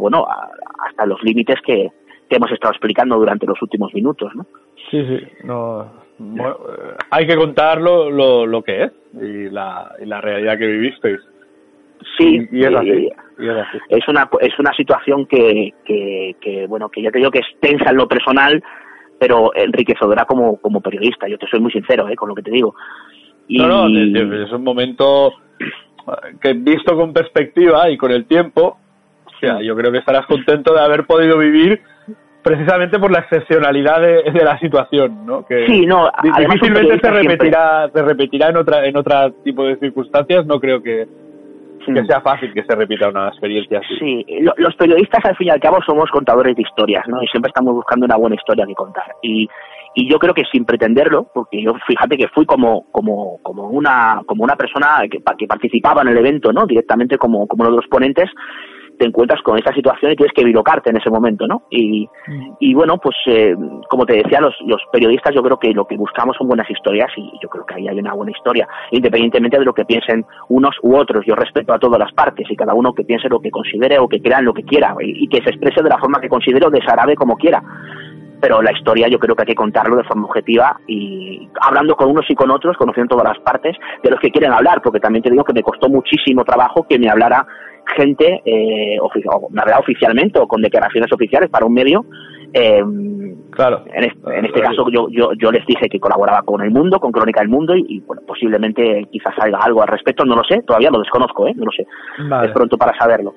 los límites que hemos estado explicando durante los últimos minutos, ¿no? Sí, no... Bueno, hay que contar lo que es, y la realidad que vivisteis. Sí, y es así. Y es así. Es una situación que bueno, que ya te digo que es tensa en lo personal, pero enriquecedora como periodista. Yo te soy muy sincero, con lo que te digo. No, es un momento que visto con perspectiva y con el tiempo, o sea, yo creo que estarás contento de haber podido vivir precisamente por la excepcionalidad de la situación, ¿no? Que sí, no, difícilmente se repetirá en otro tipo de circunstancias. No creo que sea fácil que se repita una experiencia así. Sí, los periodistas al fin y al cabo somos contadores de historias, ¿no? Y siempre estamos buscando una buena historia que contar. Y yo creo que sin pretenderlo, porque yo fíjate que fui como una persona que participaba en el evento, ¿no? Directamente como uno de los ponentes, te encuentras con esta situación y tienes que bilocarte en ese momento, ¿no? Y bueno, pues como te decía, los periodistas yo creo que lo que buscamos son buenas historias y yo creo que ahí hay una buena historia, independientemente de lo que piensen unos u otros. Yo respeto a todas las partes y cada uno que piense lo que considere o que crea en lo que quiera y que se exprese de la forma que considere o desagrade como quiera. Pero la historia yo creo que hay que contarlo de forma objetiva y hablando con unos y con otros, conociendo todas las partes de los que quieren hablar, porque también te digo que me costó muchísimo trabajo que me hablara gente, me hablara oficialmente o con declaraciones oficiales para un medio. Claro. En este caso yo les dije que colaboraba con El Mundo, con Crónica del Mundo y bueno, posiblemente quizás salga algo al respecto, no lo sé, todavía lo desconozco, no lo sé. Vale. Es pronto para saberlo.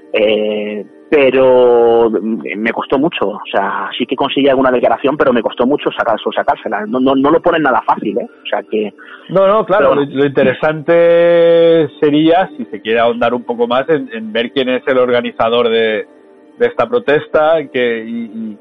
Pero me costó mucho, o sea, sí que conseguí alguna declaración, pero me costó mucho sacársela. No lo ponen nada fácil, o sea que... No, claro, pero... lo interesante sería, si se quiere ahondar un poco más, en ver quién es el organizador de esta protesta, Sí,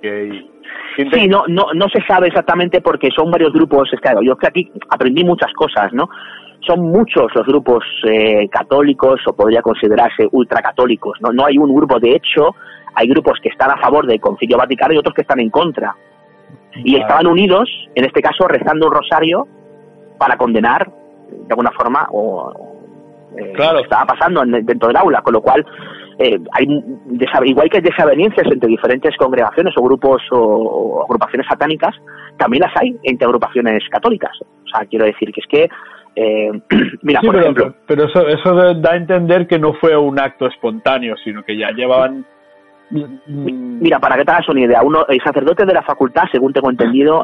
no se sabe exactamente porque son varios grupos. Claro, yo que aquí aprendí muchas cosas, ¿no? Son muchos los grupos católicos o podría considerarse ultracatólicos, ¿no? No hay un grupo, de hecho, hay grupos que están a favor del Concilio Vaticano y otros que están en contra. Y estaban unidos, en este caso, rezando un rosario para condenar, de alguna forma, claro, lo que estaba pasando dentro del aula, con lo cual igual que hay desavenencias entre diferentes congregaciones o grupos o agrupaciones satánicas, también las hay entre agrupaciones católicas. O sea, quiero decir que es que mira, sí, por ejemplo, pero eso da a entender que no fue un acto espontáneo, sino que ya llevaban... Mira, para que te hagas una idea, el sacerdote de la facultad, según tengo entendido,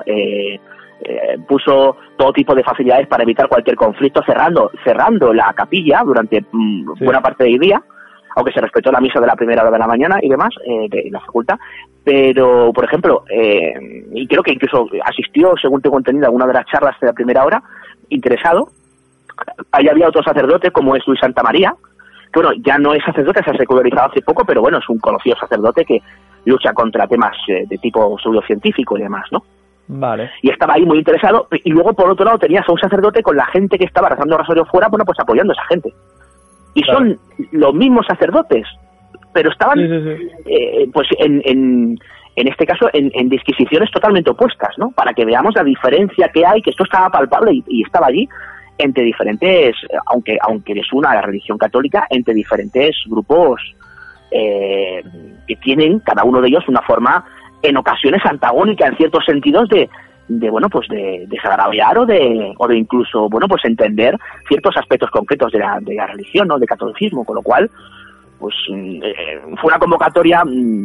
puso todo tipo de facilidades para evitar cualquier conflicto, cerrando la capilla durante buena parte del día, aunque se respetó la misa de la primera hora de la mañana y demás, de la facultad. Pero, por ejemplo, y creo que incluso asistió, según tengo entendido, a alguna de las charlas de la primera hora, interesado. Ahí había otro sacerdote, como es Luis Santamaría, que bueno, ya no es sacerdote, se ha secularizado hace poco, pero bueno, es un conocido sacerdote que lucha contra temas de tipo pseudocientífico y demás, ¿no? Vale. Y estaba ahí muy interesado, y luego por otro lado tenías a un sacerdote con la gente que estaba rezando el rosario fuera, bueno, pues apoyando a esa gente. Y claro, son los mismos sacerdotes, pero estaban pues en este caso en disquisiciones totalmente opuestas, ¿no? Para que veamos la diferencia que hay, que esto estaba palpable y estaba allí entre diferentes, aunque es una religión católica, entre diferentes grupos que tienen cada uno de ellos una forma en ocasiones antagónica en ciertos sentidos de bueno, pues de desagraviar o de incluso, bueno, pues entender ciertos aspectos concretos de la religión, ¿no? De catolicismo, con lo cual pues fue una convocatoria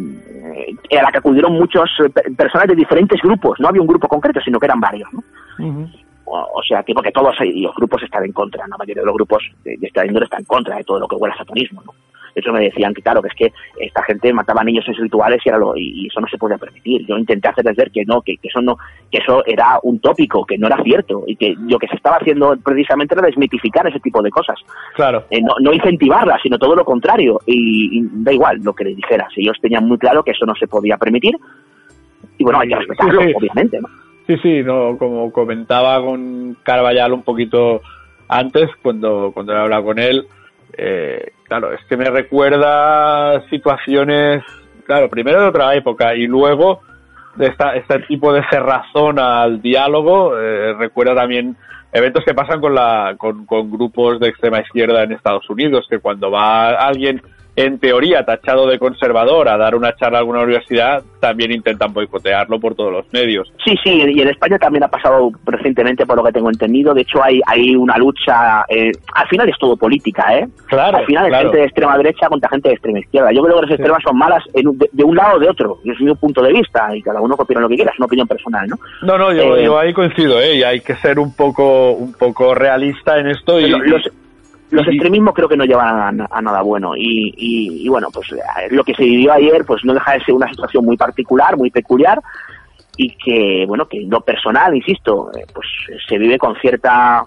a la que acudieron muchos personas de diferentes grupos. No había un grupo concreto, sino que eran varios, ¿no? Uh-huh. O sea, que porque todos los grupos están en contra, la mayoría de los grupos de esta índole están en contra de todo lo que huele a satanismo, ¿no? De hecho me decían que claro, que es que esta gente mataba a niños en rituales y eso no se podía permitir. Yo intenté hacerles ver que no, que eso era un tópico, que no era cierto, y que lo que se estaba haciendo precisamente era desmitificar ese tipo de cosas. Claro. No incentivarlas, sino todo lo contrario. Y da igual lo que les dijeras. Ellos tenían muy claro que eso no se podía permitir. Y bueno, hay que respetarlo, obviamente, ¿no? Sí, no, como comentaba con Carballal un poquito antes, cuando he hablado con él, claro, es que me recuerda situaciones, claro, primero de otra época y luego de este tipo de cerrazón al diálogo. Recuerda también eventos que pasan con grupos de extrema izquierda en Estados Unidos, que cuando va alguien en teoría tachado de conservador a dar una charla a alguna universidad, también intentan boicotearlo por todos los medios. Sí, y en España también ha pasado recientemente, por lo que tengo entendido. De hecho, hay una lucha, al final es todo política, ¿eh? Claro, al final es gente de extrema derecha contra gente de extrema izquierda. Yo creo que las extremas son malas de un lado o de otro, desde mi punto de vista, y cada uno opina lo que quiera, es una opinión personal, ¿no? No, yo ahí coincido, y hay que ser un poco realista en esto. Los extremismos creo que no llevan a nada bueno, y bueno, pues lo que se vivió ayer pues no deja de ser una situación muy particular, muy peculiar, y que, bueno, que en lo personal, insisto, pues se vive con cierto,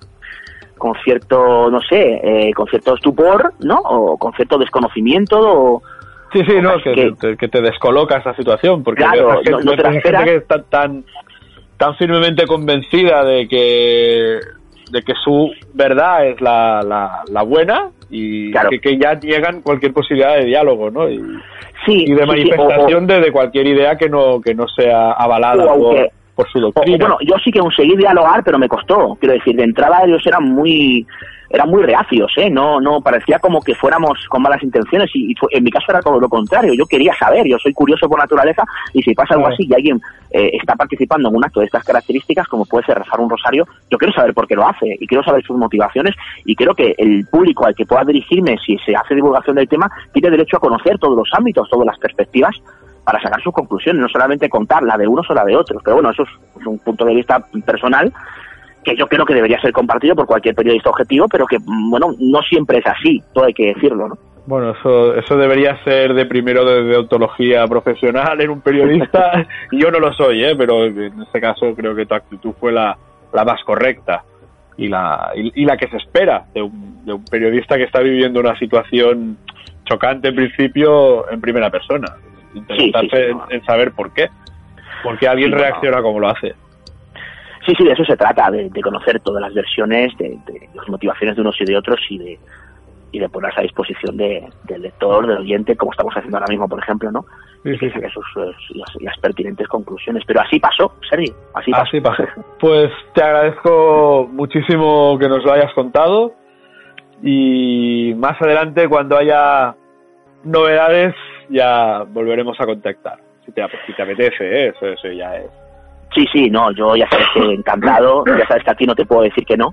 no sé, con cierto estupor, ¿no? O con cierto desconocimiento, Sí, no, que te descoloca esa situación, porque claro, no te la esperas. Gente que está tan firmemente convencida de que su verdad es la buena, y claro, que ya niegan cualquier posibilidad de diálogo, ¿no? Y de manifestación de cualquier idea que no sea avalada por su doctrina. Bueno, yo sí que conseguí dialogar, pero me costó. Quiero decir, de entrada ellos eran muy reacios, no parecía como que fuéramos con malas intenciones, y en mi caso era todo lo contrario. Yo quería saber, yo soy curioso por naturaleza, y si pasa algo así y alguien está participando en un acto de estas características, como puede ser rezar un rosario, yo quiero saber por qué lo hace, y quiero saber sus motivaciones, y creo que el público al que pueda dirigirme, si se hace divulgación del tema, tiene derecho a conocer todos los ámbitos, todas las perspectivas, para sacar sus conclusiones, no solamente contar la de unos o la de otros. Pero bueno, eso es un punto de vista personal que yo creo que debería ser compartido por cualquier periodista objetivo, pero que, bueno, no siempre es así, todo hay que decirlo, ¿no? Bueno, eso debería ser de primero de deontología profesional en un periodista. Yo no lo soy, pero en este caso creo que tu actitud fue la más correcta y la que se espera de un periodista que está viviendo una situación chocante en principio en primera persona. Interesarse en saber por qué alguien reacciona como lo hace. Sí, de eso se trata, de conocer todas las versiones, de las motivaciones de unos y de otros, y de ponerse a disposición del lector, del oyente, como estamos haciendo ahora mismo, por ejemplo, ¿no? Y que saque las pertinentes conclusiones. Pero así pasó, Sergi, así pasó. Pues te agradezco muchísimo que nos lo hayas contado, y más adelante, cuando haya novedades, ya volveremos a contactar, si te apetece, eso ya es. Sí, no, yo ya sabes que encantado, ya sabes que a ti no te puedo decir que no.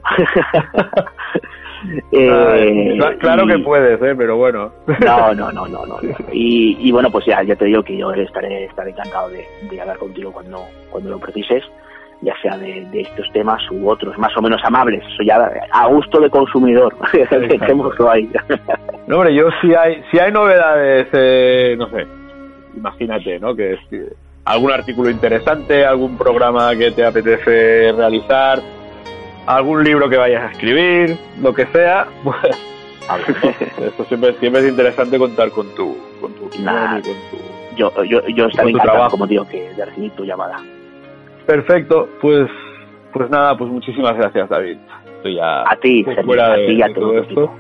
Claro que puedes, pero bueno. No. Y bueno, pues ya te digo que yo estaré encantado de hablar contigo cuando lo precises, ya sea de estos temas u otros más o menos amables. Eso ya a gusto de consumidor. Dejémoslo ahí. No, hombre, yo si hay novedades, no sé, imagínate, ¿no? Que algún artículo interesante, algún programa que te apetece realizar, algún libro que vayas a escribir, lo que sea, pues esto siempre es interesante contar con tu opinión y con tu yo estaré encantado, como digo, de recibir tu llamada. Perfecto, pues nada, pues muchísimas gracias, David. Estoy ya a ti, fuera de todo esto.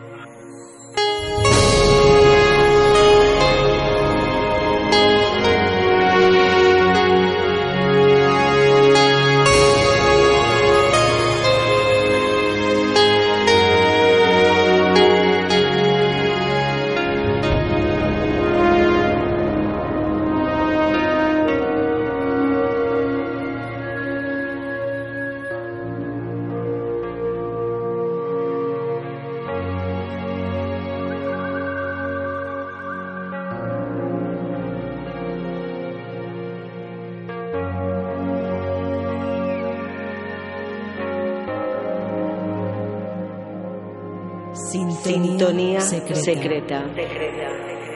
Sintonía secreta.